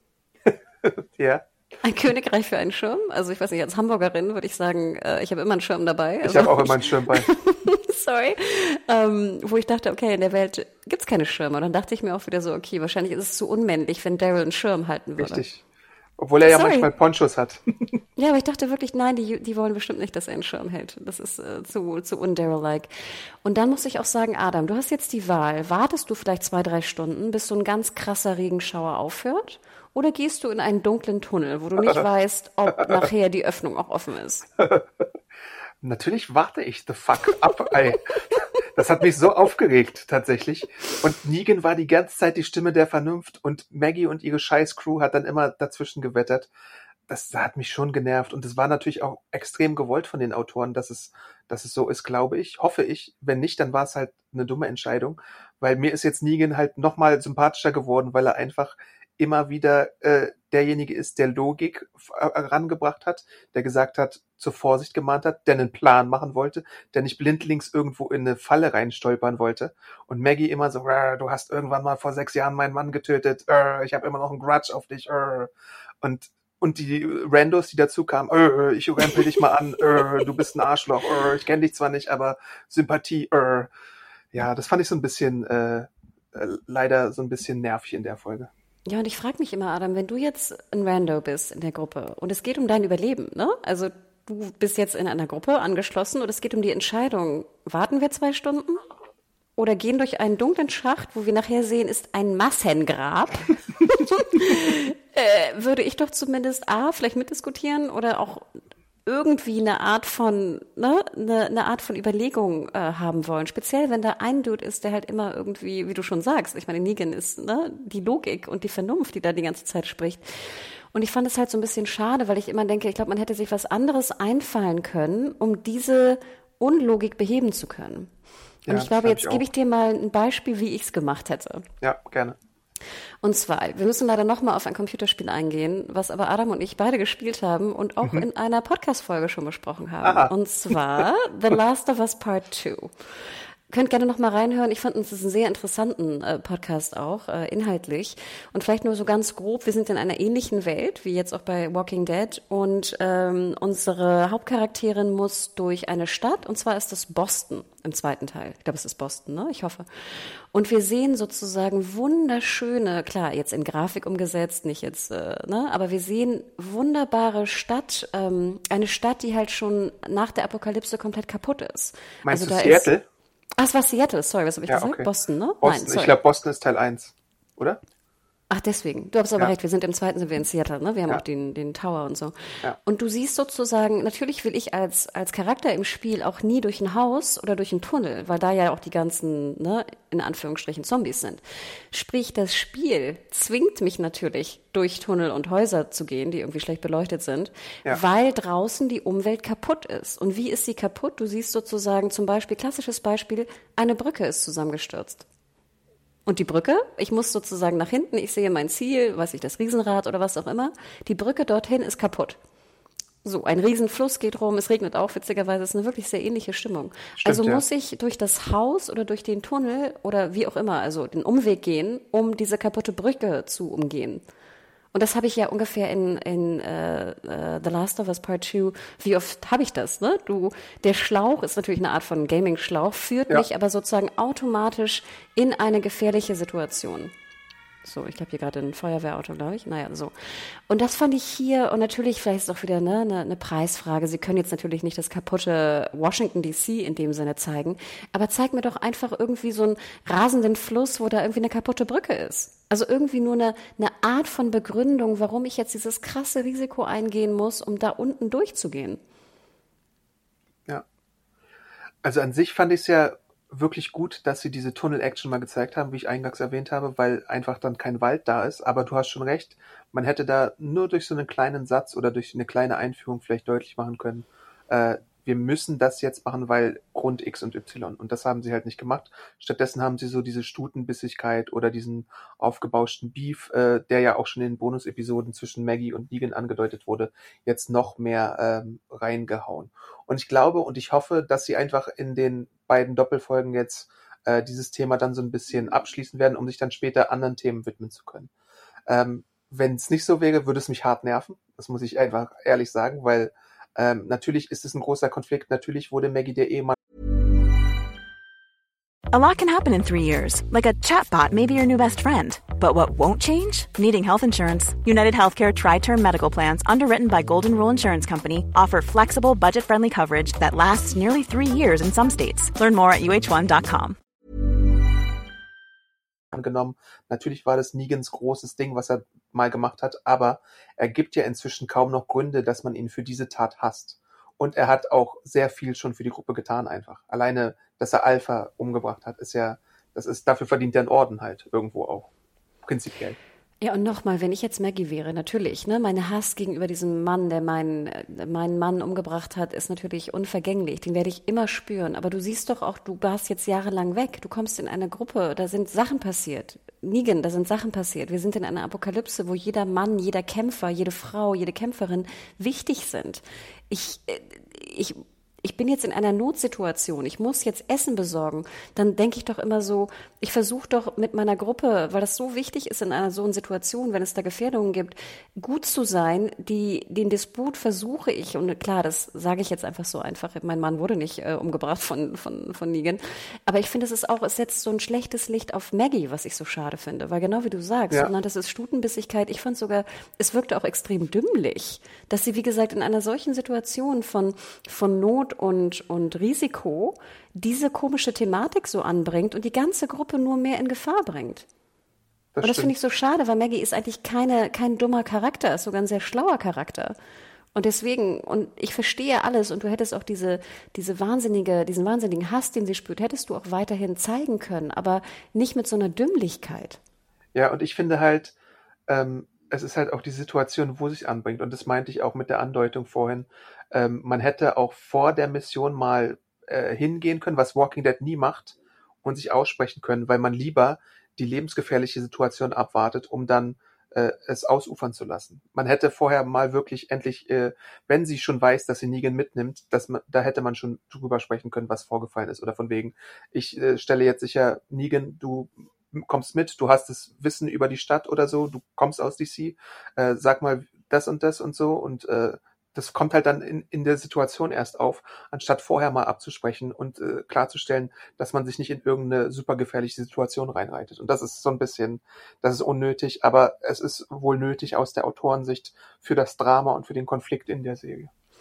Ja. Ein Königreich für einen Schirm? Also ich weiß nicht, als Hamburgerin würde ich sagen, äh, ich habe immer einen Schirm dabei. Also ich habe auch immer einen Schirm bei. Sorry. Ähm, wo ich dachte, okay, in der Welt gibt's keine Schirme. Und dann dachte ich mir auch wieder so, okay, wahrscheinlich ist es zu unmännlich, wenn Daryl einen Schirm halten würde. Richtig. Obwohl er ja Sorry. manchmal Ponchos hat. Ja, aber ich dachte wirklich, nein, die, die wollen bestimmt nicht, dass er einen Schirm hält. Das ist äh, zu, zu un-Daryl-like. Und dann muss ich auch sagen, Adam, du hast jetzt die Wahl. Wartest du vielleicht zwei, drei Stunden, bis so ein ganz krasser Regenschauer aufhört? Oder gehst du in einen dunklen Tunnel, wo du nicht weißt, ob nachher die Öffnung auch offen ist? Natürlich warte ich the fuck up, ey. Das hat mich so aufgeregt, tatsächlich. Und Negan war die ganze Zeit die Stimme der Vernunft und Maggie und ihre Scheiß-Crew hat dann immer dazwischen gewettert. Das hat mich schon genervt. Und es war natürlich auch extrem gewollt von den Autoren, dass es, dass es so ist, glaube ich. Hoffe ich. Wenn nicht, dann war es halt eine dumme Entscheidung. Weil mir ist jetzt Negan halt nochmal sympathischer geworden, weil er einfach immer wieder äh, derjenige ist, der Logik herangebracht hat, der gesagt hat, zur Vorsicht gemahnt hat, der einen Plan machen wollte, der nicht blindlings irgendwo in eine Falle reinstolpern wollte. Und Maggie immer so, du hast irgendwann mal vor sechs Jahren meinen Mann getötet, ich habe immer noch einen Grudge auf dich. Und und die Randos, die dazu kamen, ich rempel dich mal an, du bist ein Arschloch, ich kenne dich zwar nicht, aber Sympathie. Ja, das fand ich so ein bisschen, äh, leider so ein bisschen nervig in der Folge. Ja, und ich frage mich immer, Adam, wenn du jetzt ein Rando bist in der Gruppe und es geht um dein Überleben, ne? Also du bist jetzt in einer Gruppe angeschlossen und es geht um die Entscheidung, warten wir zwei Stunden oder gehen durch einen dunklen Schacht, wo wir nachher sehen, ist ein Massengrab, äh, würde ich doch zumindest A, vielleicht mitdiskutieren oder auch irgendwie eine Art von, ne, eine, eine Art von Überlegung äh, haben wollen. Speziell, wenn da ein Dude ist, der halt immer irgendwie, wie du schon sagst, ich meine, Negan ist, ne, die Logik und die Vernunft, die da die ganze Zeit spricht. Und ich fand es halt so ein bisschen schade, weil ich immer denke, ich glaube, man hätte sich was anderes einfallen können, um diese Unlogik beheben zu können. Und ja, ich glaube, jetzt gebe ich dir mal ein Beispiel, wie ich es gemacht hätte. Ja, gerne. Und zwar, wir müssen leider nochmal auf ein Computerspiel eingehen, was aber Adam und ich beide gespielt haben und auch mhm. in einer Podcast-Folge schon besprochen haben. Aha. Und zwar The Last of Us Part zwei. Könnt gerne noch mal reinhören. Ich fand, es ist einen sehr interessanten äh, Podcast auch, äh, inhaltlich. Und vielleicht nur so ganz grob, wir sind in einer ähnlichen Welt, wie jetzt auch bei Walking Dead. Und ähm, unsere Hauptcharakterin muss durch eine Stadt, und zwar ist das Boston im zweiten Teil. Ich glaube, es ist Boston, ne? Ich hoffe. Und wir sehen sozusagen wunderschöne, klar, jetzt in Grafik umgesetzt, nicht jetzt, äh, ne? Aber wir sehen wunderbare Stadt, ähm, eine Stadt, die halt schon nach der Apokalypse komplett kaputt ist. Meinst also du da Seattle? Ist, Ach, es war Seattle, sorry, was habe ich ja, gesagt? Okay. Boston, ne? Boston, Nein, sorry. Ich glaube, Boston ist Teil eins, oder? Ach, deswegen. Du hast aber Ja. recht, wir sind im zweiten, sind wir in Seattle, ne? Wir haben Ja. auch den, den Tower und so. Ja. Und du siehst sozusagen, natürlich will ich als, als Charakter im Spiel auch nie durch ein Haus oder durch einen Tunnel, weil da ja auch die ganzen, ne, in Anführungsstrichen Zombies sind. Sprich, das Spiel zwingt mich natürlich, durch Tunnel und Häuser zu gehen, die irgendwie schlecht beleuchtet sind, Ja. weil draußen die Umwelt kaputt ist. Und wie ist sie kaputt? Du siehst sozusagen zum Beispiel, klassisches Beispiel, eine Brücke ist zusammengestürzt. Und die Brücke, ich muss sozusagen nach hinten, ich sehe mein Ziel, weiß ich, das Riesenrad oder was auch immer, die Brücke dorthin ist kaputt. So, ein Riesenfluss geht rum, es regnet auch, witzigerweise, es ist eine wirklich sehr ähnliche Stimmung. Stimmt, also ja. muss ich durch das Haus oder durch den Tunnel oder wie auch immer, also den Umweg gehen, um diese kaputte Brücke zu umgehen. Und das habe ich ja ungefähr in, in äh, äh, The Last of Us Part zwei, wie oft habe ich das, ne? Du, der Schlauch ist natürlich eine Art von Gaming-Schlauch, führt Ja. mich aber sozusagen automatisch in eine gefährliche Situation. So, ich habe hier gerade ein Feuerwehrauto, glaube ich. Naja, so. Und das fand ich hier, und natürlich, vielleicht ist es auch wieder ne, eine, eine Preisfrage. Sie können jetzt natürlich nicht das kaputte Washington D C in dem Sinne zeigen, aber zeig mir doch einfach irgendwie so einen rasenden Fluss, wo da irgendwie eine kaputte Brücke ist. Also irgendwie nur eine, eine Art von Begründung, warum ich jetzt dieses krasse Risiko eingehen muss, um da unten durchzugehen. Ja. Also an sich fand ich es ja wirklich gut, dass sie diese Tunnel-Action mal gezeigt haben, wie ich eingangs erwähnt habe, weil einfach dann kein Wald da ist. Aber du hast schon recht, man hätte da nur durch so einen kleinen Satz oder durch eine kleine Einführung vielleicht deutlich machen können, äh, wir müssen das jetzt machen, weil Grund X und Y. Und das haben sie halt nicht gemacht. Stattdessen haben sie so diese Stutenbissigkeit oder diesen aufgebauschten Beef, äh, der ja auch schon in den Bonus-Episoden zwischen Maggie und Negan angedeutet wurde, jetzt noch mehr ähm, reingehauen. Und ich glaube und ich hoffe, dass sie einfach in den beiden Doppelfolgen jetzt äh, dieses Thema dann so ein bisschen abschließen werden, um sich dann später anderen Themen widmen zu können. Ähm, wenn es nicht so wäre, würde es mich hart nerven. Das muss ich einfach ehrlich sagen, weil ähm, natürlich ist es ein großer Konflikt. Natürlich wurde Maggie der Ehemann. A lot can happen in three years, like a chatbot may be your new best friend. But what won't change? Needing health insurance. United Healthcare Tri-Term Medical Plans, underwritten by Golden Rule Insurance Company, offer flexible, budget-friendly coverage that lasts nearly three years in some states. Learn more at U H one dot com. Genommen. Natürlich war das Negans großes Ding, was er mal gemacht hat, aber er gibt ja inzwischen kaum noch Gründe, dass man ihn für diese Tat hasst. Und er hat auch sehr viel schon für die Gruppe getan einfach. Alleine, dass er Alpha umgebracht hat, ist ja, das ist, dafür verdient er einen Orden halt irgendwo auch. Prinzipiell. Ja, und nochmal, wenn ich jetzt Maggie wäre, natürlich, ne, mein Hass gegenüber diesem Mann, der meinen, äh, meinen Mann umgebracht hat, ist natürlich unvergänglich. Den werde ich immer spüren. Aber du siehst doch auch, du warst jetzt jahrelang weg. Du kommst in eine Gruppe, da sind Sachen passiert. Negan, da sind Sachen passiert. Wir sind in einer Apokalypse, wo jeder Mann, jeder Kämpfer, jede Frau, jede Kämpferin wichtig sind. Ich, äh, ich, ich bin jetzt in einer Notsituation, ich muss jetzt Essen besorgen, dann denke ich doch immer so, ich versuche doch mit meiner Gruppe, weil das so wichtig ist in einer so einer Situation, wenn es da Gefährdungen gibt, gut zu sein, die, den Disput versuche ich, und klar, das sage ich jetzt einfach so einfach, mein Mann wurde nicht äh, umgebracht von, von, von Negan, aber ich finde, es ist auch, es setzt so ein schlechtes Licht auf Maggie, was ich so schade finde, weil genau wie du sagst, Ja. du nanntest es Stutenbissigkeit, ich fand sogar, es wirkte auch extrem dümmlich, dass sie, wie gesagt, in einer solchen Situation von, von Not und, und Risiko diese komische Thematik so anbringt und die ganze Gruppe nur mehr in Gefahr bringt. Das und das stimmt. finde ich so schade, weil Maggie ist eigentlich keine, kein dummer Charakter, ist sogar ein sehr schlauer Charakter. Und deswegen, und ich verstehe alles, und du hättest auch diese, diese wahnsinnige, diesen wahnsinnigen Hass, den sie spürt, hättest du auch weiterhin zeigen können, aber nicht mit so einer Dümmlichkeit. Ja, und ich finde halt, ähm, es ist halt auch die Situation, wo sich anbringt. Und das meinte ich auch mit der Andeutung vorhin. Ähm, man hätte auch vor der Mission mal äh, hingehen können, was Walking Dead nie macht, und sich aussprechen können, weil man lieber die lebensgefährliche Situation abwartet, um dann äh, es ausufern zu lassen. Man hätte vorher mal wirklich endlich, äh, wenn sie schon weiß, dass sie Negan mitnimmt, dass man, da hätte man schon drüber sprechen können, was vorgefallen ist. Oder von wegen, ich äh, stelle jetzt sicher, Negan, du kommst mit, du hast das Wissen über die Stadt oder so, du kommst aus D C, äh, sag mal das und das und so, und äh, das kommt halt dann in, in der Situation erst auf, anstatt vorher mal abzusprechen und äh, klarzustellen, dass man sich nicht in irgendeine super gefährliche Situation reinreitet. Und das ist so ein bisschen, das ist unnötig, aber es ist wohl nötig aus der Autorensicht für das Drama und für den Konflikt in der Serie.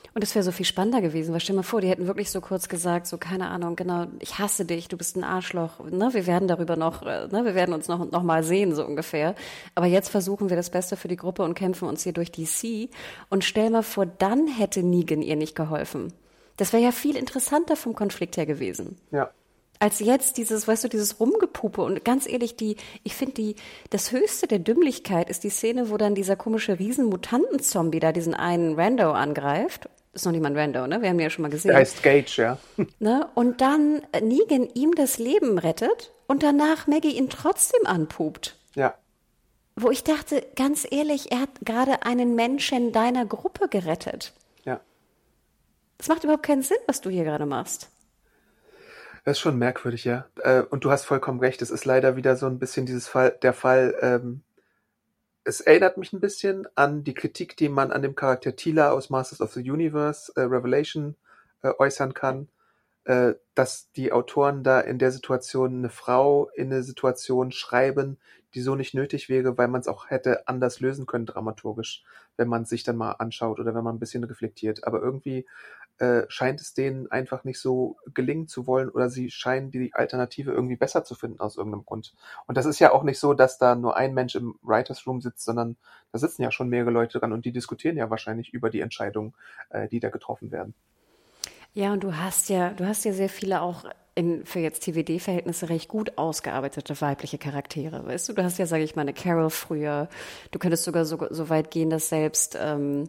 Und es wäre so viel spannender gewesen, weil stell dir mal vor, die hätten wirklich so kurz gesagt, so keine Ahnung, genau, ich hasse dich, du bist ein Arschloch, ne, wir werden darüber noch, ne, wir werden uns noch, noch mal sehen, so ungefähr. Aber jetzt versuchen wir das Beste für die Gruppe und kämpfen uns hier durch D C. Und stell mal vor, dann hätte Negan ihr nicht geholfen. Das wäre ja viel interessanter vom Konflikt her gewesen. Ja. Als jetzt dieses, weißt du, dieses Rumgepupe. Und ganz ehrlich, die, ich finde, die, das Höchste der Dümmlichkeit ist die Szene, wo dann dieser komische Riesen-Mutanten-Zombie da diesen einen Rando angreift. Ist noch nicht mal ein Rando, ne? Wir haben ihn ja schon mal gesehen. Der heißt Gage, ja. Ne? Und dann Negan ihm das Leben rettet und danach Maggie ihn trotzdem anpupt. Ja. Wo ich dachte, ganz ehrlich, er hat gerade einen Menschen deiner Gruppe gerettet. Ja. Das macht überhaupt keinen Sinn, was du hier gerade machst. Das ist schon merkwürdig, ja. Und du hast vollkommen recht, es ist leider wieder so ein bisschen dieses Fall, der Fall, ähm, es erinnert mich ein bisschen an die Kritik, die man an dem Charakter Teela aus Masters of the Universe, äh, Revelation, äh, äußern kann, äh, dass die Autoren da in der Situation eine Frau in eine Situation schreiben, die so nicht nötig wäre, weil man es auch hätte anders lösen können dramaturgisch, wenn man es sich dann mal anschaut oder wenn man ein bisschen reflektiert. Aber irgendwie äh, scheint es denen einfach nicht so gelingen zu wollen oder sie scheinen die Alternative irgendwie besser zu finden aus irgendeinem Grund. Und das ist ja auch nicht so, dass da nur ein Mensch im Writers Room sitzt, sondern da sitzen ja schon mehrere Leute dran und die diskutieren ja wahrscheinlich über die Entscheidungen, äh, die da getroffen werden. Ja, und du hast ja, du hast ja sehr viele auch in, für jetzt T V D-Verhältnisse recht gut ausgearbeitete weibliche Charaktere, weißt du? Du hast ja, sage ich mal, eine Carol früher. Du könntest sogar so, so weit gehen, dass selbst ähm,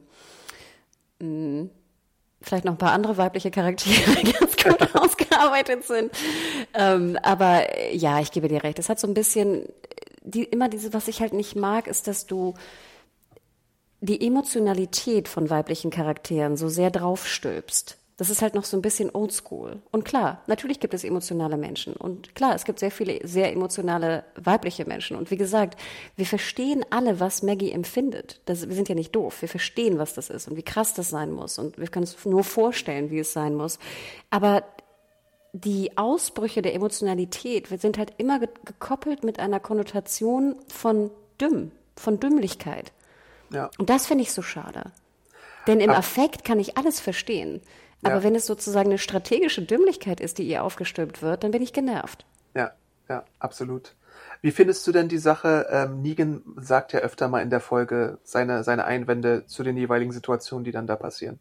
mh, vielleicht noch ein paar andere weibliche Charaktere ganz gut ausgearbeitet sind. Ähm, aber ja, ich gebe dir recht. Es hat so ein bisschen, die, immer diese, was ich halt nicht mag, ist, dass du die Emotionalität von weiblichen Charakteren so sehr draufstülpst. Das ist halt noch so ein bisschen oldschool. Und klar, natürlich gibt es emotionale Menschen. Und klar, es gibt sehr viele sehr emotionale weibliche Menschen. Und wie gesagt, wir verstehen alle, was Maggie empfindet. Das, wir sind ja nicht doof. Wir verstehen, was das ist und wie krass das sein muss. Und wir können uns nur vorstellen, wie es sein muss. Aber die Ausbrüche der Emotionalität sind halt immer ge- gekoppelt mit einer Konnotation von Dümm, von Dümmlichkeit. Ja. Und das finde ich so schade. Denn im Ach. Affekt kann ich alles verstehen. Aber ja. wenn es sozusagen eine strategische Dümmlichkeit ist, die ihr aufgestülpt wird, dann bin ich genervt. Ja, ja, absolut. Wie findest du denn die Sache, ähm, Negan sagt ja öfter mal in der Folge seine, seine Einwände zu den jeweiligen Situationen, die dann da passieren.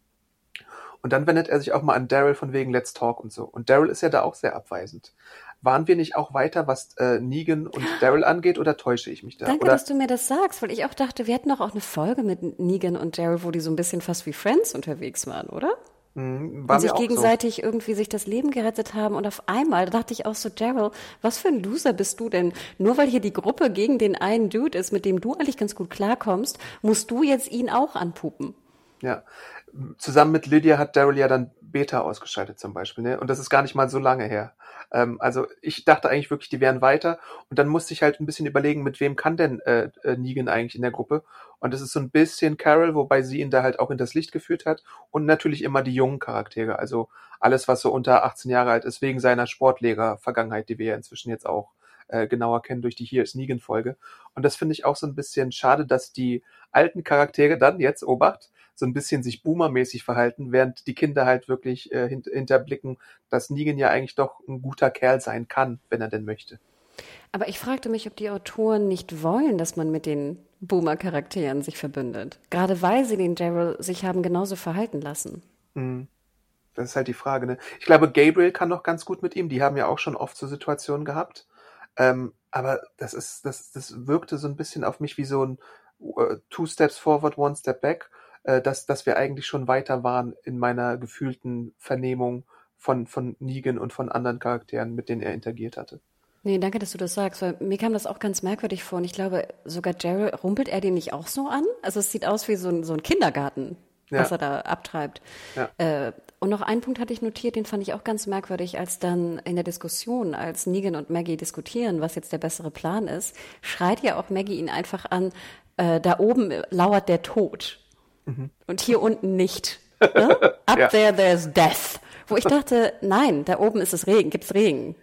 Und dann wendet er sich auch mal an Daryl von wegen Let's Talk und so. Und Daryl ist ja da auch sehr abweisend. Waren wir nicht auch weiter, was äh, Negan und Daryl angeht, oder täusche ich mich da? Danke, oder? dass du mir das sagst, weil ich auch dachte, wir hätten doch auch eine Folge mit Negan und Daryl, wo die so ein bisschen fast wie Friends unterwegs waren, oder? Mhm, und sich gegenseitig so. irgendwie sich das Leben gerettet haben und auf einmal, da dachte ich auch so, Daryl, was für ein Loser bist du denn? Nur weil hier die Gruppe gegen den einen Dude ist, mit dem du eigentlich ganz gut klarkommst, musst du jetzt ihn auch anpupen. Ja, zusammen mit Lydia hat Daryl ja dann Beta ausgeschaltet zum Beispiel, ne? Und das ist gar nicht mal so lange her. Ähm, also ich dachte eigentlich wirklich, die wären weiter und dann musste ich halt ein bisschen überlegen, mit wem kann denn äh, äh, Negan eigentlich in der Gruppe? Und das ist so ein bisschen Carol, wobei sie ihn da halt auch in das Licht geführt hat und natürlich immer die jungen Charaktere, also alles, was so unter achtzehn Jahre alt ist, wegen seiner Sportlehrer-Vergangenheit, die wir ja inzwischen jetzt auch äh, genauer kennen durch die Here is Negan-Folge. Und das finde ich auch so ein bisschen schade, dass die alten Charaktere dann jetzt, Obacht, so ein bisschen sich boomermäßig verhalten, während die Kinder halt wirklich äh, hint- hinterblicken, dass Negan ja eigentlich doch ein guter Kerl sein kann, wenn er denn möchte. Aber ich fragte mich, ob die Autoren nicht wollen, dass man mit den Boomer-Charakteren sich verbündet. Gerade weil sie den Daryl sich haben genauso verhalten lassen. Mhm. Das ist halt die Frage, ne? Ich glaube, Gabriel kann noch ganz gut mit ihm. Die haben ja auch schon oft so Situationen gehabt. Ähm, aber das ist, das, das wirkte so ein bisschen auf mich wie so ein uh, Two Steps Forward, One Step Back. Dass, dass wir eigentlich schon weiter waren in meiner gefühlten Vernehmung von, von Negan und von anderen Charakteren, mit denen er interagiert hatte. Nee, danke, dass du das sagst, weil mir kam das auch ganz merkwürdig vor und ich glaube, sogar Daryl, rumpelt er den nicht auch so an? Also es sieht aus wie so ein, so ein Kindergarten, was ja. er da abtreibt. Ja. Äh, und noch einen Punkt hatte ich notiert, den fand ich auch ganz merkwürdig, als dann in der Diskussion, als Negan und Maggie diskutieren, was jetzt der bessere Plan ist, schreit ja auch Maggie ihn einfach an, äh, da oben lauert der Tod. Mhm. Und hier unten nicht. Ne? Up ja. there, there's death. Wo ich dachte, nein, da oben ist es Regen, gibt's Regen.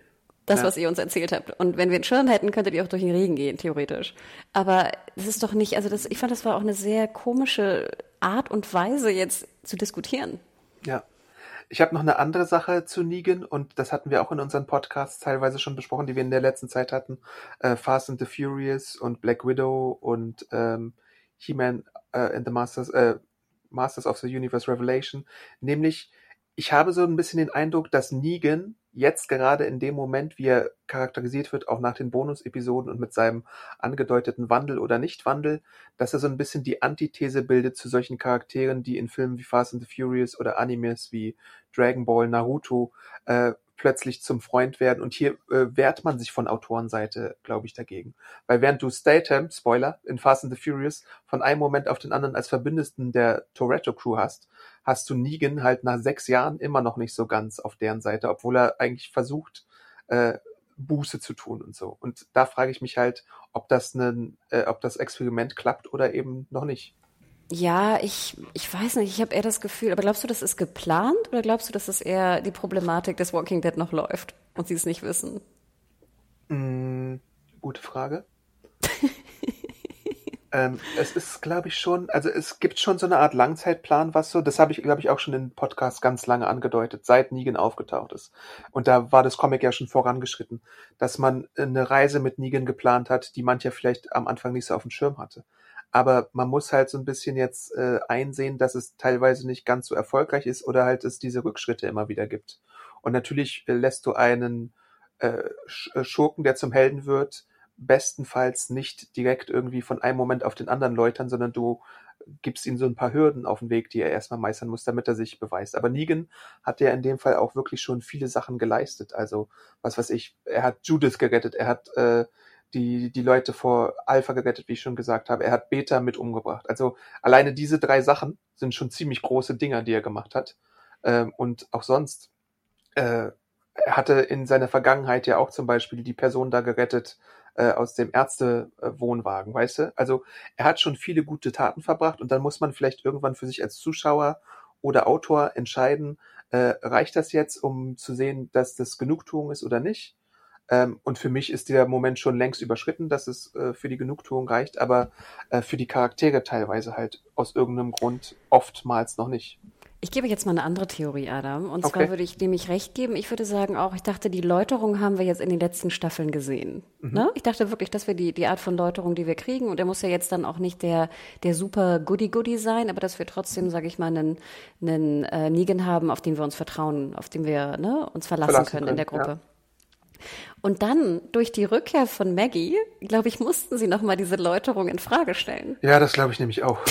Das, Ja. was ihr uns erzählt habt. Und wenn wir einen Schirm hätten, könntet ihr auch durch den Regen gehen, theoretisch. Aber das ist doch nicht, also das, ich fand, das war auch eine sehr komische Art und Weise, jetzt zu diskutieren. Ja. Ich habe noch eine andere Sache zu Negan und das hatten wir auch in unseren Podcasts teilweise schon besprochen, die wir in der letzten Zeit hatten. Äh, Fast and the Furious und Black Widow und ähm, He-Man äh, and the Masters, äh, Masters of the Universe Revelation. Nämlich, ich habe so ein bisschen den Eindruck, dass Negan jetzt gerade in dem Moment, wie er charakterisiert wird, auch nach den Bonus-Episoden und mit seinem angedeuteten Wandel oder Nicht-Wandel, dass er so ein bisschen die Antithese bildet zu solchen Charakteren, die in Filmen wie Fast and the Furious oder Animes wie Dragon Ball, Naruto äh, plötzlich zum Freund werden. Und hier äh, wehrt man sich von Autorenseite, glaube ich, dagegen. Weil während du Statham, Spoiler, in Fast and the Furious von einem Moment auf den anderen als Verbündeten der Toretto-Crew hast, hast du Negan halt nach sechs Jahren immer noch nicht so ganz auf deren Seite, obwohl er eigentlich versucht, äh, Buße zu tun und so. Und da frage ich mich halt, ob das, ein, äh, ob das Experiment klappt oder eben noch nicht. Ja, ich, ich weiß nicht, ich habe eher das Gefühl, aber glaubst du, das ist geplant oder glaubst du, dass es eher die Problematik des Walking Dead noch läuft und sie es nicht wissen? Mm, gute Frage. ähm, es ist, glaube ich, schon, also es gibt schon so eine Art Langzeitplan, was so, das habe ich, glaube ich, auch schon in Podcasts ganz lange angedeutet, seit Negan aufgetaucht ist. Und da war das Comic ja schon vorangeschritten, dass man eine Reise mit Negan geplant hat, die mancher vielleicht am Anfang nicht so auf dem Schirm hatte. Aber man muss halt so ein bisschen jetzt äh, einsehen, dass es teilweise nicht ganz so erfolgreich ist oder halt es diese Rückschritte immer wieder gibt. Und natürlich äh, lässt du einen äh, Schurken, der zum Helden wird, bestenfalls nicht direkt irgendwie von einem Moment auf den anderen läutern, sondern du gibst ihm so ein paar Hürden auf den Weg, die er erstmal meistern muss, damit er sich beweist. Aber Negan hat ja in dem Fall auch wirklich schon viele Sachen geleistet. Also, was weiß ich, er hat Judith gerettet, er hat äh, die die Leute vor Alpha gerettet, wie ich schon gesagt habe. Er hat Beta mit umgebracht. Also alleine diese drei Sachen sind schon ziemlich große Dinger, die er gemacht hat. Ähm, und auch sonst. Äh, er hatte in seiner Vergangenheit ja auch zum Beispiel die Person da gerettet äh, aus dem Ärztewohnwagen, weißt du? Also er hat schon viele gute Taten verbracht und dann muss man vielleicht irgendwann für sich als Zuschauer oder Autor entscheiden, äh, reicht das jetzt, um zu sehen, dass das Genugtuung ist oder nicht? Ähm, und für mich ist der Moment schon längst überschritten, dass es äh, für die Genugtuung reicht, aber äh, für die Charaktere teilweise halt aus irgendeinem Grund oftmals noch nicht. Ich gebe jetzt mal eine andere Theorie, Adam. Und Okay. zwar würde ich dem ich recht geben. Ich würde sagen auch, ich dachte, die Läuterung haben wir jetzt in den letzten Staffeln gesehen. Mhm. Ne? Ich dachte wirklich, dass wir die, die Art von Läuterung, die wir kriegen, und er muss ja jetzt dann auch nicht der, der super Goody-Goody sein, aber dass wir trotzdem, sage ich mal, einen, einen äh, Negan haben, auf den wir uns vertrauen, auf den wir ne, uns verlassen, Verlassen können in der können, Gruppe. Und dann, durch die Rückkehr von Maggie, glaube ich, mussten sie nochmal diese Läuterung in Frage stellen. Ja, das glaube ich nämlich auch.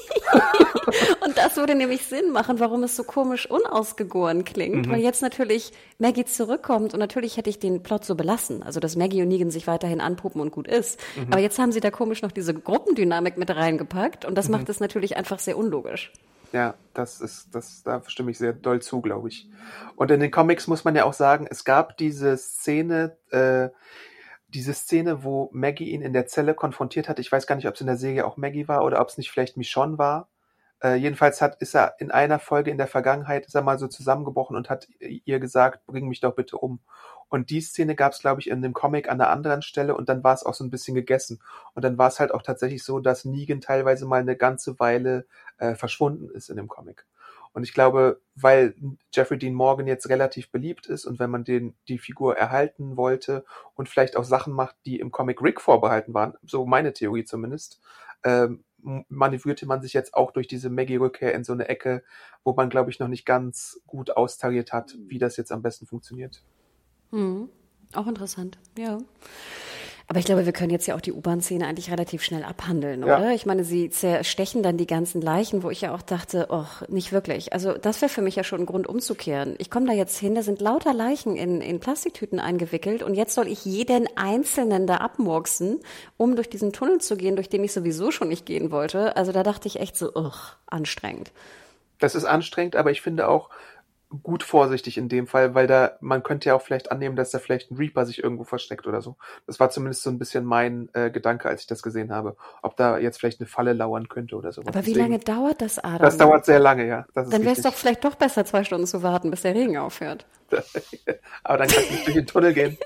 Und das würde nämlich Sinn machen, warum es so komisch unausgegoren klingt, Mhm. weil jetzt natürlich Maggie zurückkommt und natürlich hätte ich den Plot so belassen, also dass Maggie und Negan sich weiterhin anpuppen und gut ist. Mhm. Aber jetzt haben sie da komisch noch diese Gruppendynamik mit reingepackt und das Mhm. macht es natürlich einfach sehr unlogisch. Ja, das ist, das, da stimme ich sehr doll zu, glaube ich. Und in den Comics muss man ja auch sagen, es gab diese Szene, äh, diese Szene, wo Maggie ihn in der Zelle konfrontiert hat. Ich weiß gar nicht, ob es in der Serie auch Maggie war oder ob es nicht vielleicht Michonne war. Äh, jedenfalls hat, ist er in einer Folge in der Vergangenheit, ist er mal so zusammengebrochen und hat ihr gesagt, bring mich doch bitte um. Und die Szene gab es, glaube ich, in dem Comic an einer anderen Stelle und dann war es auch so ein bisschen gegessen. Und dann war es halt auch tatsächlich so, dass Negan teilweise mal eine ganze Weile äh, verschwunden ist in dem Comic. Und ich glaube, weil Jeffrey Dean Morgan jetzt relativ beliebt ist und wenn man den die Figur erhalten wollte und vielleicht auch Sachen macht, die im Comic Rick vorbehalten waren, so meine Theorie zumindest, ähm, manövrierte man sich jetzt auch durch diese Maggie-Rückkehr in so eine Ecke, wo man, glaube ich, noch nicht ganz gut austariert hat, wie das jetzt am besten funktioniert. Hm. Auch interessant, ja. Aber ich glaube, wir können jetzt ja auch die U-Bahn-Szene eigentlich relativ schnell abhandeln, Ja. oder? Ich meine, sie zerstechen dann die ganzen Leichen, wo ich ja auch dachte, och, nicht wirklich. Also das wäre für mich ja schon ein Grund umzukehren. Ich komme da jetzt hin, da sind lauter Leichen in, in Plastiktüten eingewickelt und jetzt soll ich jeden Einzelnen da abmurksen, um durch diesen Tunnel zu gehen, durch den ich sowieso schon nicht gehen wollte. Also da dachte ich echt so, ugh, anstrengend. Das ist anstrengend, aber ich finde auch, gut vorsichtig in dem Fall, weil da, man könnte ja auch vielleicht annehmen, dass da vielleicht ein Reaper sich irgendwo versteckt oder so. Das war zumindest so ein bisschen mein äh, Gedanke, als ich das gesehen habe. Ob da jetzt vielleicht eine Falle lauern könnte oder sowas. Aber wie Deswegen, lange dauert das, Adam? das dauert sehr lange, ja. Das ist Dann wäre es richtig. doch vielleicht doch besser, zwei Stunden zu warten, bis der Regen aufhört. Aber dann kannst du nicht durch den Tunnel gehen.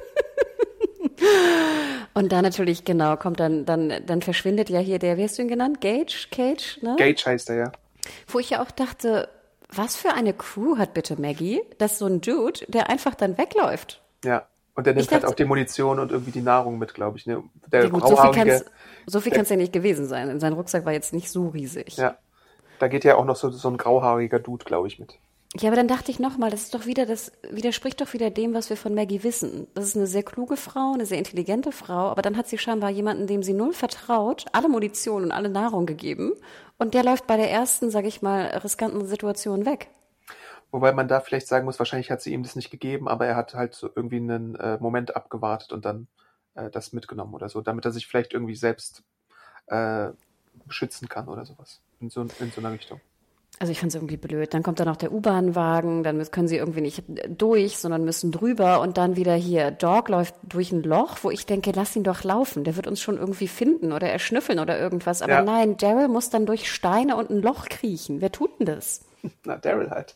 Und dann natürlich, genau, kommt dann, dann, dann verschwindet ja hier der, wie hast du ihn genannt? Gage? Cage, ne? Gage heißt er, ja. Wo ich ja auch dachte, was für eine Crew hat bitte Maggie, dass so ein Dude, der einfach dann wegläuft. Ja. Und der nimmt Ich halt dachte- auch die Munition und irgendwie die Nahrung mit, glaube ich. Ne? Der Ja gut, so viel grauhaarige, kann's, so viel kann's ja nicht gewesen sein. Sein Rucksack war jetzt nicht so riesig. ja. Da geht ja auch noch so, so ein grauhaariger Dude, glaube ich, mit. Ja, aber dann dachte ich nochmal, das ist doch wieder, das widerspricht doch wieder dem, was wir von Maggie wissen. Das ist eine sehr kluge Frau, eine sehr intelligente Frau, aber dann hat sie scheinbar jemanden, dem sie null vertraut, alle Munition und alle Nahrung gegeben und der läuft bei der ersten, sag ich mal, riskanten Situation weg. Wobei man da vielleicht sagen muss, wahrscheinlich hat sie ihm das nicht gegeben, aber er hat halt so irgendwie einen äh, Moment abgewartet und dann äh, das mitgenommen oder so, damit er sich vielleicht irgendwie selbst äh, beschützen kann oder sowas. In so, in so einer Richtung. Also ich fand es irgendwie blöd. Dann kommt da noch der U-Bahn-Wagen, dann müssen- können sie irgendwie nicht durch, sondern müssen drüber und dann wieder hier, Dog läuft durch ein Loch, wo ich denke, lass ihn doch laufen, der wird uns schon irgendwie finden oder erschnüffeln oder irgendwas. Aber Ja. nein, Daryl muss dann durch Steine und ein Loch kriechen. Wer tut denn das? Na, Daryl halt.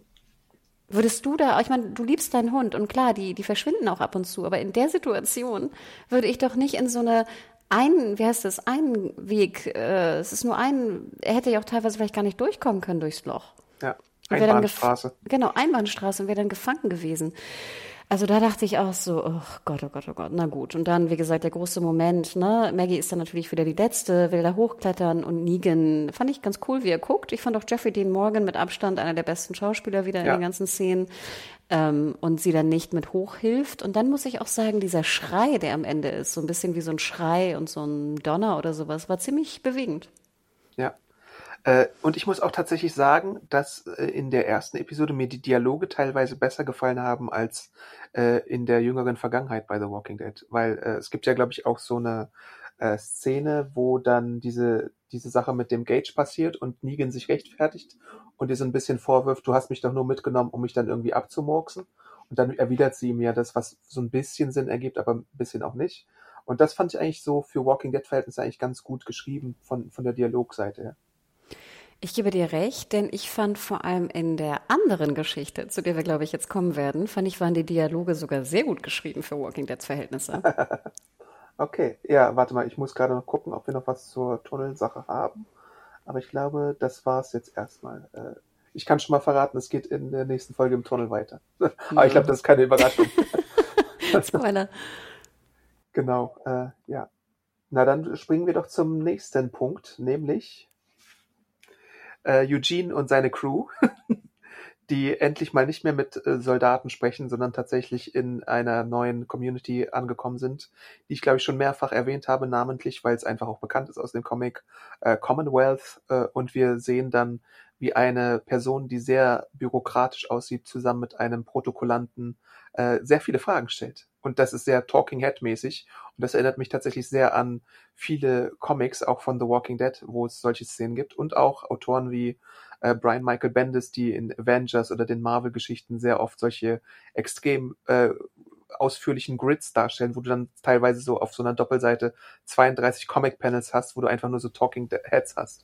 Würdest du da, ich meine, du liebst deinen Hund und klar, die, die verschwinden auch ab und zu, aber in der Situation würde ich doch nicht in so eine ein, wie heißt das, Einweg, äh, es ist nur ein, er hätte ja auch teilweise vielleicht gar nicht durchkommen können durchs Loch. Ja, Und wäre dann gef- Einbahnstraße. Genau, Einbahnstraße und wäre dann gefangen gewesen. Also da dachte ich auch so, oh Gott, oh Gott, oh Gott, na gut. Und dann, wie gesagt, der große Moment, ne? Maggie ist dann natürlich wieder die Letzte, will da hochklettern und Negan, fand ich ganz cool, wie er guckt. Ich fand auch Jeffrey Dean Morgan mit Abstand einer der besten Schauspieler wieder in Ja. den ganzen Szenen. Ähm, und sie dann nicht mit hochhilft. Und dann muss ich auch sagen, dieser Schrei, der am Ende ist, so ein bisschen wie so ein Schrei und so ein Donner oder sowas, war ziemlich bewegend. Ja. Äh, und ich muss auch tatsächlich sagen, dass äh, in der ersten Episode mir die Dialoge teilweise besser gefallen haben als äh, in der jüngeren Vergangenheit bei The Walking Dead. Weil äh, es gibt ja, glaube ich, auch so eine äh, Szene, wo dann diese, diese Sache mit dem Gage passiert und Negan sich rechtfertigt und ihr so ein bisschen vorwirft, du hast mich doch nur mitgenommen, um mich dann irgendwie abzumurksen. Und dann erwidert sie ihm ja das, was so ein bisschen Sinn ergibt, aber ein bisschen auch nicht. Und das fand ich eigentlich so für Walking Dead-Verhältnisse eigentlich ganz gut geschrieben von, von der Dialogseite her. Ich gebe dir recht, denn ich fand vor allem in der anderen Geschichte, zu der wir, glaube ich, jetzt kommen werden, fand ich, waren die Dialoge sogar sehr gut geschrieben für Walking Deads Verhältnisse. Okay, ja, warte mal, ich muss gerade noch gucken, ob wir noch was zur Tunnelsache haben. Aber ich glaube, das war's jetzt erstmal. Äh, Ich kann schon mal verraten, es geht in der nächsten Folge im Tunnel weiter. Aber ich glaube, das ist keine Überraschung. Spoiler. Genau, äh, ja. Na, dann springen wir doch zum nächsten Punkt, nämlich äh, Eugene und seine Crew, die endlich mal nicht mehr mit äh, Soldaten sprechen, sondern tatsächlich in einer neuen Community angekommen sind, die ich, glaube ich, schon mehrfach erwähnt habe, namentlich, weil es einfach auch bekannt ist aus dem Comic äh, Commonwealth. Äh, und wir sehen dann, wie eine Person, die sehr bürokratisch aussieht, zusammen mit einem Protokollanten äh, sehr viele Fragen stellt. Und das ist sehr Talking Head-mäßig. Und das erinnert mich tatsächlich sehr an viele Comics, auch von The Walking Dead, wo es solche Szenen gibt. Und auch Autoren wie äh, Brian Michael Bendis, die in Avengers oder den Marvel-Geschichten sehr oft solche extrem äh, ausführlichen Grids darstellen, wo du dann teilweise so auf so einer Doppelseite zweiunddreißig Comic-Panels hast, wo du einfach nur so Talking Heads hast.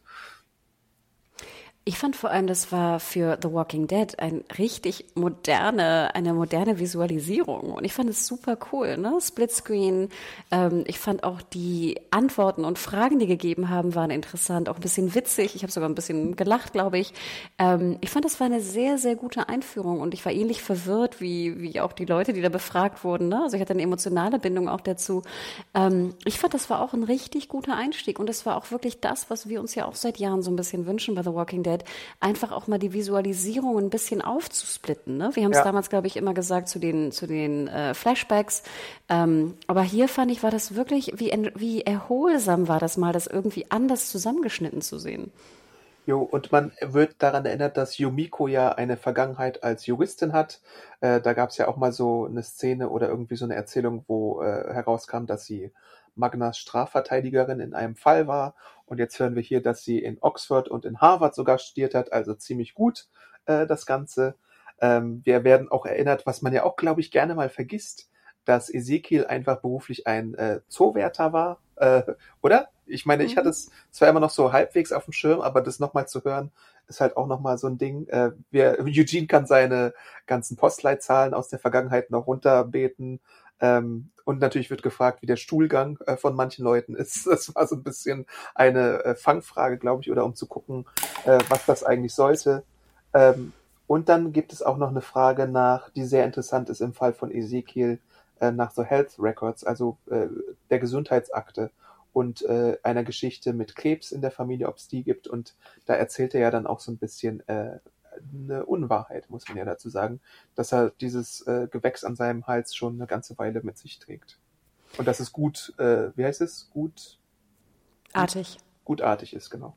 Ich fand vor allem, das war für The Walking Dead ein richtig moderne, eine moderne Visualisierung. Und ich fand es super cool, ne? Splitscreen. Ähm, ich fand auch die Antworten und Fragen, die gegeben haben, waren interessant, auch ein bisschen witzig. Ich habe sogar ein bisschen gelacht, glaube ich. Ähm, ich fand, das war eine sehr, sehr gute Einführung. Und ich war ähnlich verwirrt, wie, wie auch die Leute, die da befragt wurden, ne? Also ich hatte eine emotionale Bindung auch dazu. Ähm, ich fand, das war auch ein richtig guter Einstieg. Und das war auch wirklich das, was wir uns ja auch seit Jahren so ein bisschen wünschen bei The Walking Dead. Einfach auch mal die Visualisierung ein bisschen aufzusplitten. Ne? Wir haben es Ja. damals, glaube ich, immer gesagt zu den, zu den äh, Flashbacks. Ähm, aber hier fand ich, war das wirklich, wie, en- wie erholsam war das mal, das irgendwie anders zusammengeschnitten zu sehen. Jo, und man wird daran erinnert, dass Yumiko ja eine Vergangenheit als Juristin hat. Äh, da gab es ja auch mal so eine Szene oder irgendwie so eine Erzählung, wo äh, herauskam, dass sie Magnas Strafverteidigerin in einem Fall war. Und jetzt hören wir hier, dass sie in Oxford und in Harvard sogar studiert hat, also ziemlich gut äh, das Ganze. Ähm, wir werden auch erinnert, was man ja auch, glaube ich, gerne mal vergisst, dass Ezekiel einfach beruflich ein äh, Zoowärter war, äh, oder? Ich meine, ich hatte Mhm. es zwar immer noch so halbwegs auf dem Schirm, aber das nochmal zu hören, ist halt auch nochmal so ein Ding. Äh, wir, Eugene kann seine ganzen Postleitzahlen aus der Vergangenheit noch runterbeten. Ähm, und natürlich wird gefragt, wie der Stuhlgang äh, von manchen Leuten ist. Das war so ein bisschen eine äh, Fangfrage, glaube ich, oder um zu gucken, äh, was das eigentlich sollte. Ähm, und dann gibt es auch noch eine Frage nach, die sehr interessant ist im Fall von Ezekiel, äh, nach so Health Records, also äh, der Gesundheitsakte und äh, einer Geschichte mit Krebs in der Familie, ob es die gibt. Und da erzählt er ja dann auch so ein bisschen äh, eine Unwahrheit, muss man ja dazu sagen, dass er dieses äh, Gewächs an seinem Hals schon eine ganze Weile mit sich trägt. Und dass es gut, äh, wie heißt es? Gut, Artig. gutartig ist, genau.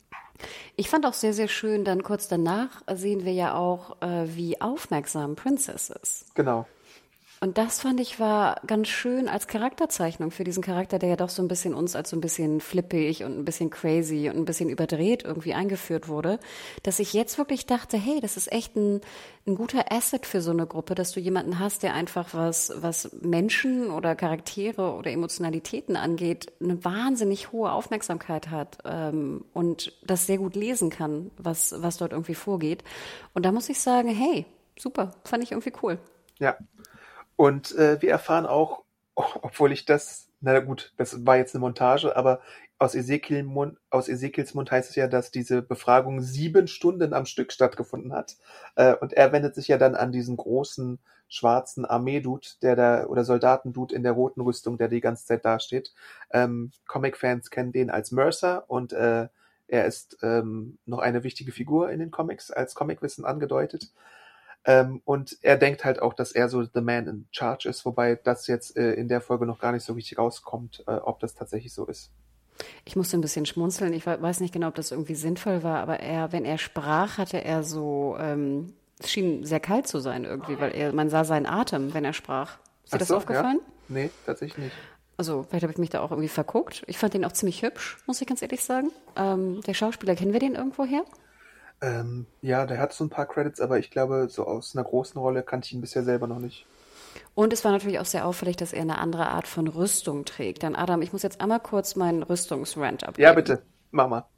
Ich fand auch sehr, sehr schön, dann kurz danach sehen wir ja auch, äh, wie aufmerksam Princess ist. Genau. Und das fand ich war ganz schön als Charakterzeichnung für diesen Charakter, der ja doch so ein bisschen uns als so ein bisschen flippig und ein bisschen crazy und ein bisschen überdreht irgendwie eingeführt wurde, dass ich jetzt wirklich dachte, hey, das ist echt ein, ein guter Asset für so eine Gruppe, dass du jemanden hast, der einfach was, was Menschen oder Charaktere oder Emotionalitäten angeht, eine wahnsinnig hohe Aufmerksamkeit hat ähm, und das sehr gut lesen kann, was, was dort irgendwie vorgeht. Und da muss ich sagen, hey, super, fand ich irgendwie cool. Ja. Und äh, wir erfahren auch, obwohl ich das, na gut, das war jetzt eine Montage, aber aus, Ezekiel Mund, aus Ezekiels Mund heißt es ja, dass diese Befragung sieben Stunden am Stück stattgefunden hat. Äh, und er wendet sich ja dann an diesen großen schwarzen Armee-Dude, der da, oder Soldaten-Dude in der roten Rüstung, der die ganze Zeit dasteht. Ähm, Comic-Fans kennen den als Mercer und äh, er ist ähm, noch eine wichtige Figur in den Comics, als Comicwissen angedeutet. Ähm, und er denkt halt auch, dass er so the man in charge ist, wobei das jetzt äh, in der Folge noch gar nicht so richtig rauskommt, äh, ob das tatsächlich so ist. Ich musste ein bisschen schmunzeln. Ich we- weiß nicht genau, ob das irgendwie sinnvoll war, aber er, wenn er sprach, hatte er so, ähm, es schien sehr kalt zu sein irgendwie, weil er, man sah seinen Atem, wenn er sprach. Ist dir Ach das so, aufgefallen? ja? Nee, tatsächlich nicht. Also, vielleicht habe ich mich da auch irgendwie verguckt. Ich fand ihn auch ziemlich hübsch, muss ich ganz ehrlich sagen. Ähm, der Schauspieler, kennen wir den irgendwo her? Ähm, ja, der hat so ein paar Credits, aber ich glaube, so aus einer großen Rolle kannte ich ihn bisher selber noch nicht. Und es war natürlich auch sehr auffällig, dass er eine andere Art von Rüstung trägt. Dann, Adam, ich muss jetzt einmal kurz meinen Rüstungsrant Ja, abgeben. bitte, mach mal.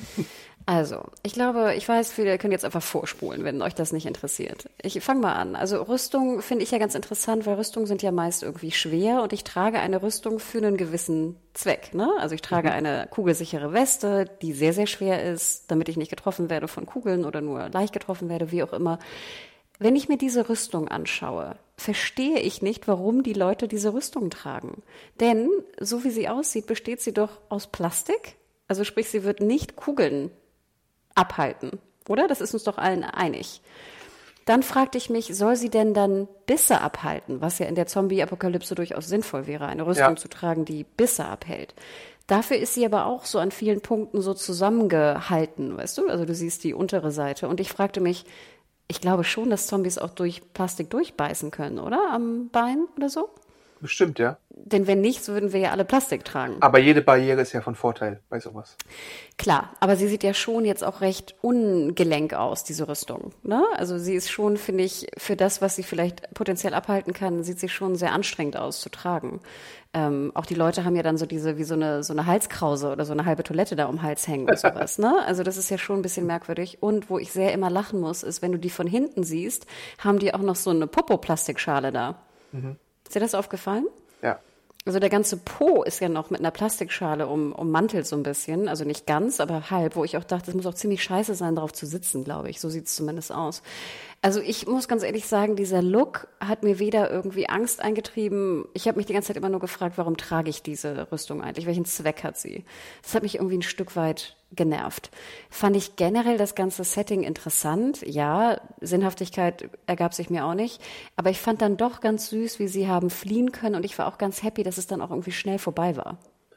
Also, ich glaube, ich weiß, viele können jetzt einfach vorspulen, wenn euch das nicht interessiert. Ich fange mal an. Also Rüstung finde ich ja ganz interessant, weil Rüstungen sind ja meist irgendwie schwer und ich trage eine Rüstung für einen gewissen Zweck. Ne? Also ich trage Mhm. eine kugelsichere Weste, die sehr, sehr schwer ist, damit ich nicht getroffen werde von Kugeln oder nur leicht getroffen werde, wie auch immer. Wenn ich mir diese Rüstung anschaue, verstehe ich nicht, warum die Leute diese Rüstung tragen. Denn, so wie sie aussieht, besteht sie doch aus Plastik. Also sprich, sie wird nicht Kugeln abhalten, oder? Das ist uns doch allen einig. Dann fragte ich mich, soll sie denn dann Bisse abhalten, was ja in der Zombie-Apokalypse durchaus sinnvoll wäre, eine Rüstung Ja, zu tragen, die Bisse abhält. Dafür ist sie aber auch so an vielen Punkten so zusammengehalten, weißt du? Also du siehst die untere Seite. Und ich fragte mich, ich glaube schon, dass Zombies auch durch Plastik durchbeißen können, oder? Am Bein oder so? bestimmt, ja. Denn wenn nicht, so würden wir ja alle Plastik tragen. Aber jede Barriere ist ja von Vorteil bei sowas. Klar, aber sie sieht ja schon jetzt auch recht ungelenk aus, diese Rüstung. Ne? Also sie ist schon, finde ich, für das, was sie vielleicht potenziell abhalten kann, sieht sie schon sehr anstrengend aus zu tragen. Ähm, auch die Leute haben ja dann so diese, wie so eine, so eine Halskrause oder so eine halbe Toilette da um den Hals hängen und sowas. Ne? Also das ist ja schon ein bisschen merkwürdig. Und wo ich sehr immer lachen muss, ist, wenn du die von hinten siehst, haben die auch noch so eine Popo-Plastikschale da. Mhm. Ist dir das aufgefallen? Ja. Also der ganze Po ist ja noch mit einer Plastikschale um, ummantelt so ein bisschen. Also nicht ganz, aber halb, wo ich auch dachte, es muss auch ziemlich scheiße sein, darauf zu sitzen, glaube ich. So sieht es zumindest aus. Also ich muss ganz ehrlich sagen, dieser Look hat mir weder irgendwie Angst eingetrieben. Ich habe mich die ganze Zeit immer nur gefragt, warum trage ich diese Rüstung eigentlich? Welchen Zweck hat sie? Das hat mich irgendwie ein Stück weit genervt. Fand ich generell das ganze Setting interessant. Ja, Sinnhaftigkeit ergab sich mir auch nicht. Aber ich fand dann doch ganz süß, wie sie haben fliehen können. Und ich war auch ganz happy, dass es dann auch irgendwie schnell vorbei war.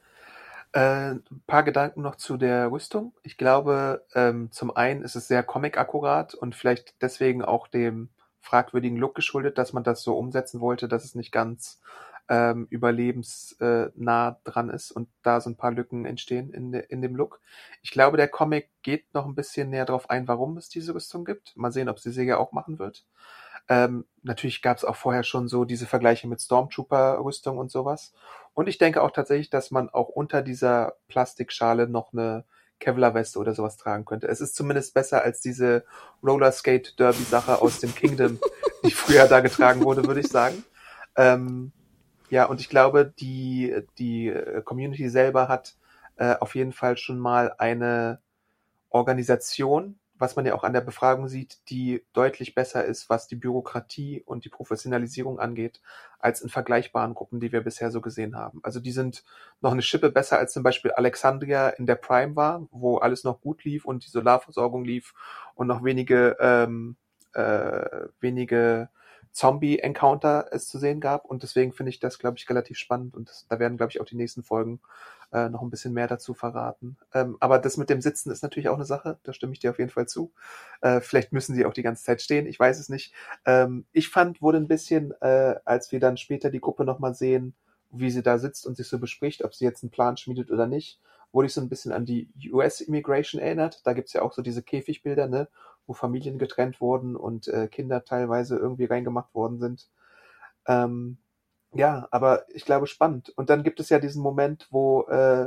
Äh, ein paar Gedanken noch zu der Rüstung. Ich glaube, ähm, zum einen ist es sehr comic-akkurat und vielleicht deswegen auch dem fragwürdigen Look geschuldet, dass man das so umsetzen wollte, dass es nicht ganz ähm, überlebensnah äh, nah dran ist und da so ein paar Lücken entstehen in, de, in dem Look. Ich glaube, der Comic geht noch ein bisschen näher darauf ein, warum es diese Rüstung gibt. Mal sehen, ob es die Serie auch machen wird. Ähm, natürlich gab es auch vorher schon so diese Vergleiche mit Stormtrooper-Rüstung und sowas. Und ich denke auch tatsächlich, dass man auch unter dieser Plastikschale noch eine Kevlar-Weste oder sowas tragen könnte. Es ist zumindest besser als diese Rollerskate-Derby-Sache aus dem Kingdom, die früher da getragen wurde, würde ich sagen. Ähm, ja, und ich glaube, die, die äh, Community selber hat äh, auf jeden Fall schon mal eine Organisation, was man ja auch an der Befragung sieht, die deutlich besser ist, was die Bürokratie und die Professionalisierung angeht, als in vergleichbaren Gruppen, die wir bisher so gesehen haben. Also die sind noch eine Schippe besser, als zum Beispiel Alexandria in der Prime war, wo alles noch gut lief und die Solarversorgung lief und noch wenige, ähm, äh, wenige Zombie-Encounter es zu sehen gab. Und deswegen finde ich das, glaube ich, relativ spannend. Und das, da werden, glaube ich, auch die nächsten Folgen äh, noch ein bisschen mehr dazu verraten. Ähm, aber das mit dem Sitzen ist natürlich auch eine Sache. Da stimme ich dir auf jeden Fall zu. Äh, vielleicht müssen sie auch die ganze Zeit stehen. Ich weiß es nicht. Ähm, ich fand, wurde ein bisschen, äh, als wir dann später die Gruppe nochmal sehen, wie sie da sitzt und sich so bespricht, ob sie jetzt einen Plan schmiedet oder nicht, wurde ich so ein bisschen an die U S-Immigration erinnert. Da gibt's ja auch so diese Käfigbilder, ne, wo Familien getrennt wurden und äh, Kinder teilweise irgendwie reingemacht worden sind. Ähm, ja, aber ich glaube spannend. Und dann gibt es ja diesen Moment, wo äh,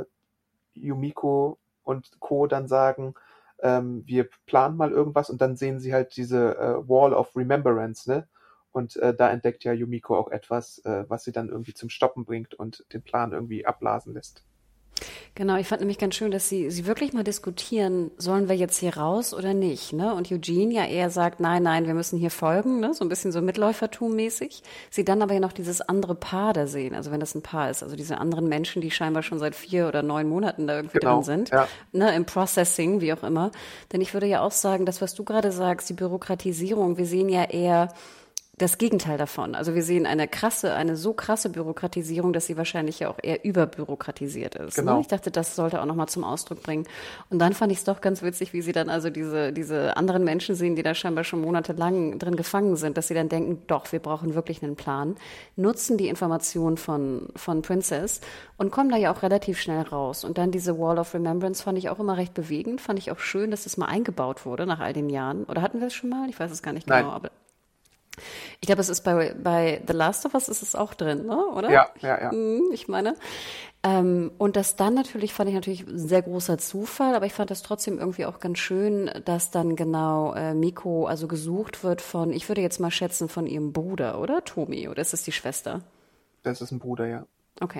Yumiko und Co. dann sagen, ähm, wir planen mal irgendwas und dann sehen sie halt diese äh, Wall of Remembrance, ne? Und äh, da entdeckt ja Yumiko auch etwas, äh, was sie dann irgendwie zum Stoppen bringt und den Plan irgendwie abblasen lässt. Genau, ich fand nämlich ganz schön, dass sie, sie wirklich mal diskutieren, sollen wir jetzt hier raus oder nicht, ne? Und Eugene ja eher sagt, nein, nein, wir müssen hier folgen, ne? So ein bisschen so Mitläufertum-mäßig. Sie dann aber ja noch dieses andere Paar da sehen, also wenn das ein Paar ist, also diese anderen Menschen, die scheinbar schon seit vier oder neun Monaten da irgendwie Genau, drin sind, ja. ne? Im Processing, wie auch immer. Denn ich würde ja auch sagen, das, was du gerade sagst, die Bürokratisierung, wir sehen ja eher das Gegenteil davon. Also wir sehen eine krasse, eine so krasse Bürokratisierung, dass sie wahrscheinlich ja auch eher überbürokratisiert ist. Genau. Ne? Ich dachte, das sollte auch nochmal zum Ausdruck bringen. Und dann fand ich es doch ganz witzig, wie sie dann also diese, diese anderen Menschen sehen, die da scheinbar schon monatelang drin gefangen sind, dass sie dann denken, doch, wir brauchen wirklich einen Plan, nutzen die Informationen von, von Princess und kommen da ja auch relativ schnell raus. Und dann diese Wall of Remembrance fand ich auch immer recht bewegend, fand ich auch schön, dass das mal eingebaut wurde nach all den Jahren. Oder hatten wir es schon mal? Ich weiß es gar nicht Nein. genau, aber ich glaube, es ist bei, bei The Last of Us ist es auch drin, ne? Oder? Ja, ja, ja. Ich meine. Ähm, und das dann natürlich, fand ich natürlich ein sehr großer Zufall, aber ich fand das trotzdem irgendwie auch ganz schön, dass dann genau äh, Miko also gesucht wird von, ich würde jetzt mal schätzen, von ihrem Bruder, oder? Tomi, oder ist das die Schwester? Das ist ein Bruder, ja. Okay.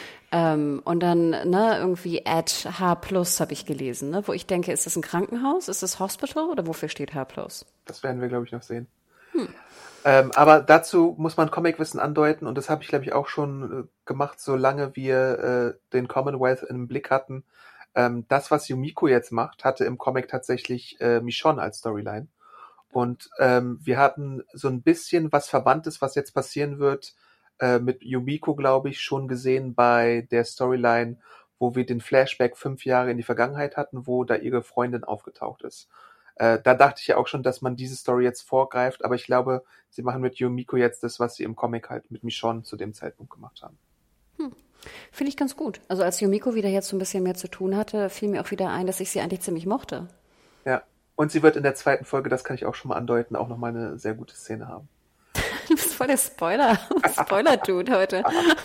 Ähm, und dann, ne, irgendwie at H plus habe ich gelesen, ne? Wo ich denke, ist das ein Krankenhaus? Ist das Hospital? Oder wofür steht H plus? Das werden wir, glaube ich, noch sehen. Hm. Ähm, aber dazu muss man Comicwissen andeuten und das habe ich, glaube ich, auch schon äh, gemacht, solange wir äh, den Commonwealth im Blick hatten. Ähm, das, was Yumiko jetzt macht, hatte im Comic tatsächlich äh, Michonne als Storyline. Und ähm, wir hatten so ein bisschen was Verwandtes, was jetzt passieren wird, äh, mit Yumiko, glaube ich, schon gesehen bei der Storyline, wo wir den Flashback fünf Jahre in die Vergangenheit hatten, wo da ihre Freundin aufgetaucht ist. Äh, da dachte ich ja auch schon, dass man diese Story jetzt vorgreift, aber ich glaube, sie machen mit Yumiko jetzt das, was sie im Comic halt mit Michonne zu dem Zeitpunkt gemacht haben. Hm. Finde ich ganz gut. Also als Yumiko wieder jetzt so ein bisschen mehr zu tun hatte, fiel mir auch wieder ein, dass ich sie eigentlich ziemlich mochte. Ja, und sie wird in der zweiten Folge, das kann ich auch schon mal andeuten, auch nochmal eine sehr gute Szene haben. Du bist voll der Spoiler, Spoiler-Dude heute.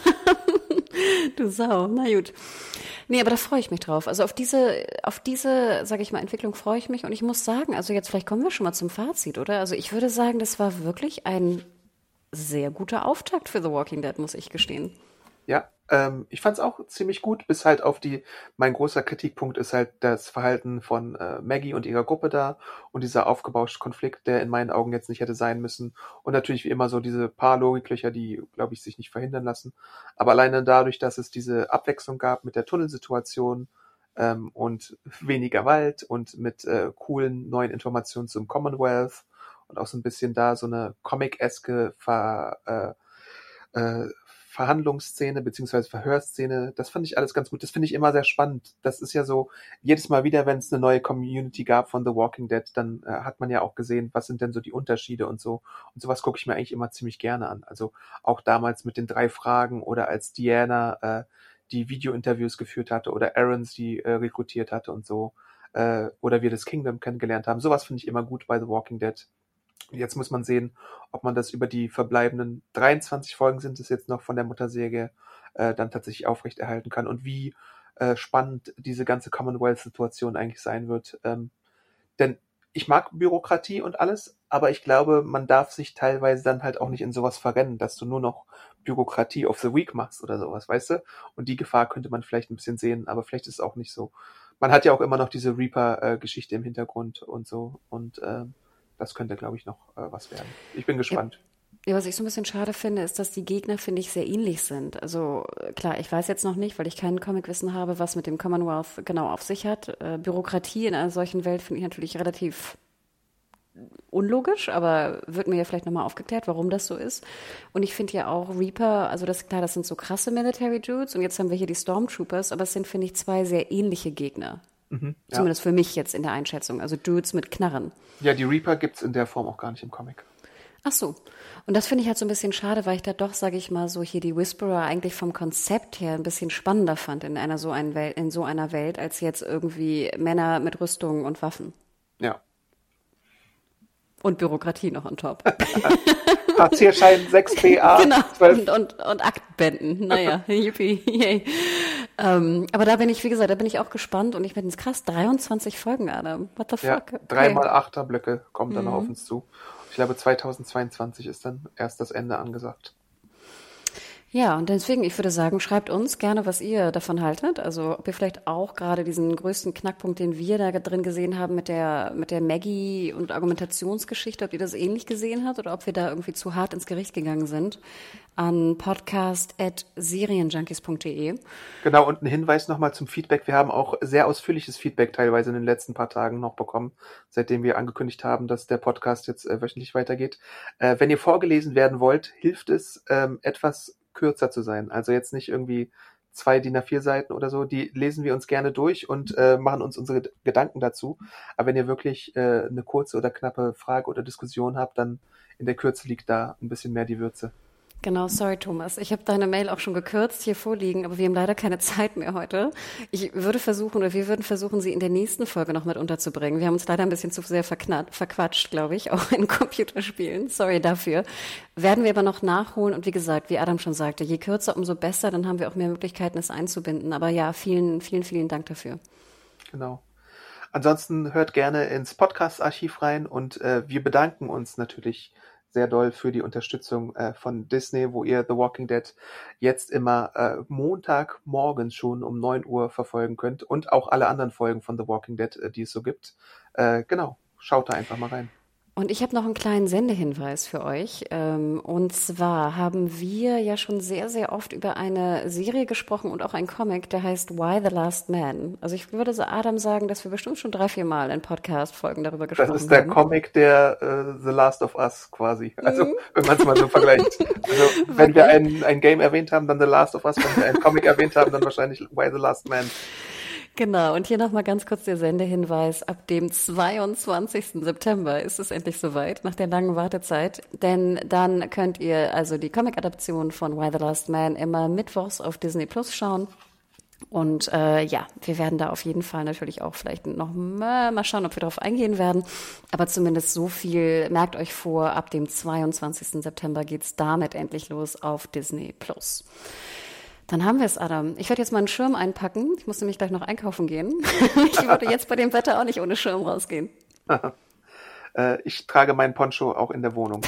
Du Sau, na gut. Nee, aber da freue ich mich drauf. Also auf diese, auf diese, sage ich mal, Entwicklung freue ich mich. Und ich muss sagen, also jetzt vielleicht kommen wir schon mal zum Fazit, oder? Also ich würde sagen, das war wirklich ein sehr guter Auftakt für The Walking Dead, muss ich gestehen. Ja, ähm, ich fand's auch ziemlich gut, bis halt auf die, mein großer Kritikpunkt ist halt das Verhalten von äh, Maggie und ihrer Gruppe da und dieser aufgebauschte Konflikt, der in meinen Augen jetzt nicht hätte sein müssen. Und natürlich wie immer so diese paar Logiklöcher, die, glaube ich, sich nicht verhindern lassen. Aber alleine dadurch, dass es diese Abwechslung gab mit der Tunnelsituation ähm, und weniger Wald und mit äh, coolen neuen Informationen zum Commonwealth und auch so ein bisschen da so eine Comic-eske Ver, äh, äh, Verhandlungsszene beziehungsweise Verhörszene, das fand ich alles ganz gut. Das finde ich immer sehr spannend. Das ist ja so, jedes Mal wieder, wenn es eine neue Community gab von The Walking Dead, dann äh, hat man ja auch gesehen, was sind denn so die Unterschiede und so. Und sowas gucke ich mir eigentlich immer ziemlich gerne an. Also auch damals mit den drei Fragen oder als Diana äh, die Video-Interviews geführt hatte oder Aaron sie äh, rekrutiert hatte und so. Äh, oder wir das Kingdom kennengelernt haben. Sowas finde ich immer gut bei The Walking Dead. Jetzt muss man sehen, ob man das über die verbleibenden dreiundzwanzig Folgen sind es jetzt noch von der Mutterserie äh, dann tatsächlich aufrechterhalten kann und wie äh, spannend diese ganze Commonwealth-Situation eigentlich sein wird. Ähm, denn ich mag Bürokratie und alles, aber ich glaube, man darf sich teilweise dann halt auch nicht in sowas verrennen, dass du nur noch Bürokratie of the Week machst oder sowas, weißt du? Und die Gefahr könnte man vielleicht ein bisschen sehen, aber vielleicht ist es auch nicht so. Man hat ja auch immer noch diese Reaper-Geschichte im Hintergrund und so und ähm, das könnte, glaube ich, noch äh, was werden. Ich bin gespannt. Ja, was ich so ein bisschen schade finde, ist, dass die Gegner, finde ich, sehr ähnlich sind. Also klar, ich weiß jetzt noch nicht, weil ich kein Comicwissen habe, was mit dem Commonwealth genau auf sich hat. Äh, Bürokratie in einer solchen Welt finde ich natürlich relativ unlogisch, aber wird mir ja vielleicht nochmal aufgeklärt, warum das so ist. Und ich finde ja auch Reaper, also das klar, das sind so krasse Military Dudes und jetzt haben wir hier die Stormtroopers, aber es sind, finde ich, zwei sehr ähnliche Gegner. Mhm, ja. Zumindest für mich jetzt in der Einschätzung. Also Dudes mit Knarren. Ja, die Reaper gibt's in der Form auch gar nicht im Comic. Ach so. Und das finde ich halt so ein bisschen schade, weil ich da doch, sage ich mal, so hier die Whisperer eigentlich vom Konzept her ein bisschen spannender fand in einer so, einen Wel- in so einer Welt, als jetzt irgendwie Männer mit Rüstungen und Waffen. Ja. Und Bürokratie noch on top. Erzählschein sechs B A. Genau, und, und, und Aktenbänden. Naja, yippie, yay. Ähm, aber da bin ich, wie gesagt, da bin ich auch gespannt und ich finde es krass, dreiundzwanzig Folgen, Adam. What the fuck? Ja, okay. dreimal Achterblöcke kommen dann mhm. noch auf uns zu. Ich glaube, zweitausendzweiundzwanzig ist dann erst das Ende angesagt. Ja, und deswegen, ich würde sagen, schreibt uns gerne, was ihr davon haltet. Also ob ihr vielleicht auch gerade diesen größten Knackpunkt, den wir da drin gesehen haben mit der mit der Maggie- und Argumentationsgeschichte, ob ihr das ähnlich gesehen habt oder ob wir da irgendwie zu hart ins Gericht gegangen sind, an podcast at serienjunkies punkt de. Genau, und ein Hinweis nochmal zum Feedback. Wir haben auch sehr ausführliches Feedback teilweise in den letzten paar Tagen noch bekommen, seitdem wir angekündigt haben, dass der Podcast jetzt äh, wöchentlich weitergeht. Äh, wenn ihr vorgelesen werden wollt, hilft es, ähm, etwas kürzer zu sein. Also jetzt nicht irgendwie zwei D I N A vier Seiten oder so. Die lesen wir uns gerne durch und äh, machen uns unsere Gedanken dazu. Aber wenn ihr wirklich äh, eine kurze oder knappe Frage oder Diskussion habt, dann in der Kürze liegt da ein bisschen mehr die Würze. Genau, sorry Thomas. Ich habe deine Mail auch schon gekürzt hier vorliegen, aber wir haben leider keine Zeit mehr heute. Ich würde versuchen, oder wir würden versuchen, sie in der nächsten Folge noch mit unterzubringen. Wir haben uns leider ein bisschen zu sehr verknat, verquatscht, glaube ich, auch in Computerspielen. Sorry dafür. Werden wir aber noch nachholen und wie gesagt, wie Adam schon sagte, je kürzer, umso besser, dann haben wir auch mehr Möglichkeiten, es einzubinden. Aber ja, vielen, vielen, vielen Dank dafür. Genau. Ansonsten hört gerne ins Podcast-Archiv rein und äh, wir bedanken uns natürlich sehr doll für die Unterstützung äh, von Disney, wo ihr The Walking Dead jetzt immer äh, Montagmorgens schon um neun Uhr verfolgen könnt und auch alle anderen Folgen von The Walking Dead, äh, die es so gibt. Äh, genau, schaut da einfach mal rein. Und ich habe noch einen kleinen Sendehinweis für euch. Und zwar haben wir ja schon sehr, sehr oft über eine Serie gesprochen und auch einen Comic, der heißt Why the Last Man. Also ich würde so Adam sagen, dass wir bestimmt schon drei, vier Mal in Podcast-Folgen darüber gesprochen haben. Das ist der haben. Comic der uh, The Last of Us quasi. Also mhm. wenn man es mal so vergleicht. Also wenn wir ein, ein Game erwähnt haben, dann The Last of Us. Wenn wir einen Comic erwähnt haben, dann wahrscheinlich Why the Last Man. Genau, und hier nochmal ganz kurz der Sendehinweis. Ab dem zweiundzwanzigsten September ist es endlich soweit, nach der langen Wartezeit. Denn dann könnt ihr also die Comic-Adaption von Why the Last Man immer mittwochs auf Disney Plus schauen. Und äh, ja, wir werden da auf jeden Fall natürlich auch vielleicht noch mal, mal schauen, ob wir darauf eingehen werden. Aber zumindest so viel, merkt euch vor, ab dem zweiundzwanzigsten September geht's damit endlich los auf Disney Plus. Dann haben wir es, Adam. Ich werde jetzt mal einen Schirm einpacken. Ich muss nämlich gleich noch einkaufen gehen. Ich würde jetzt bei dem Wetter auch nicht ohne Schirm rausgehen. äh, ich trage meinen Poncho auch in der Wohnung.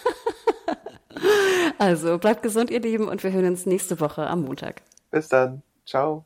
Also, bleibt gesund, ihr Lieben, und wir hören uns nächste Woche am Montag. Bis dann. Ciao.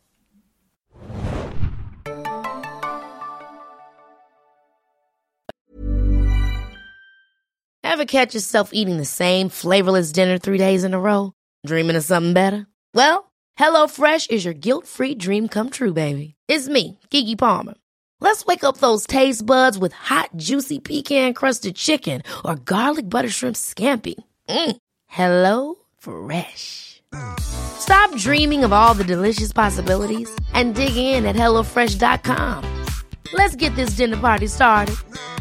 Ever catch yourself eating the same flavorless dinner three days in a row? Dreaming of something better? Well, HelloFresh is your guilt-free dream come true, baby. It's me, Keke Palmer. Let's wake up those taste buds with hot, juicy pecan-crusted chicken or garlic butter shrimp scampi. Mm. Hello Fresh. Stop dreaming of all the delicious possibilities and dig in at hello fresh dot com. Let's get this dinner party started.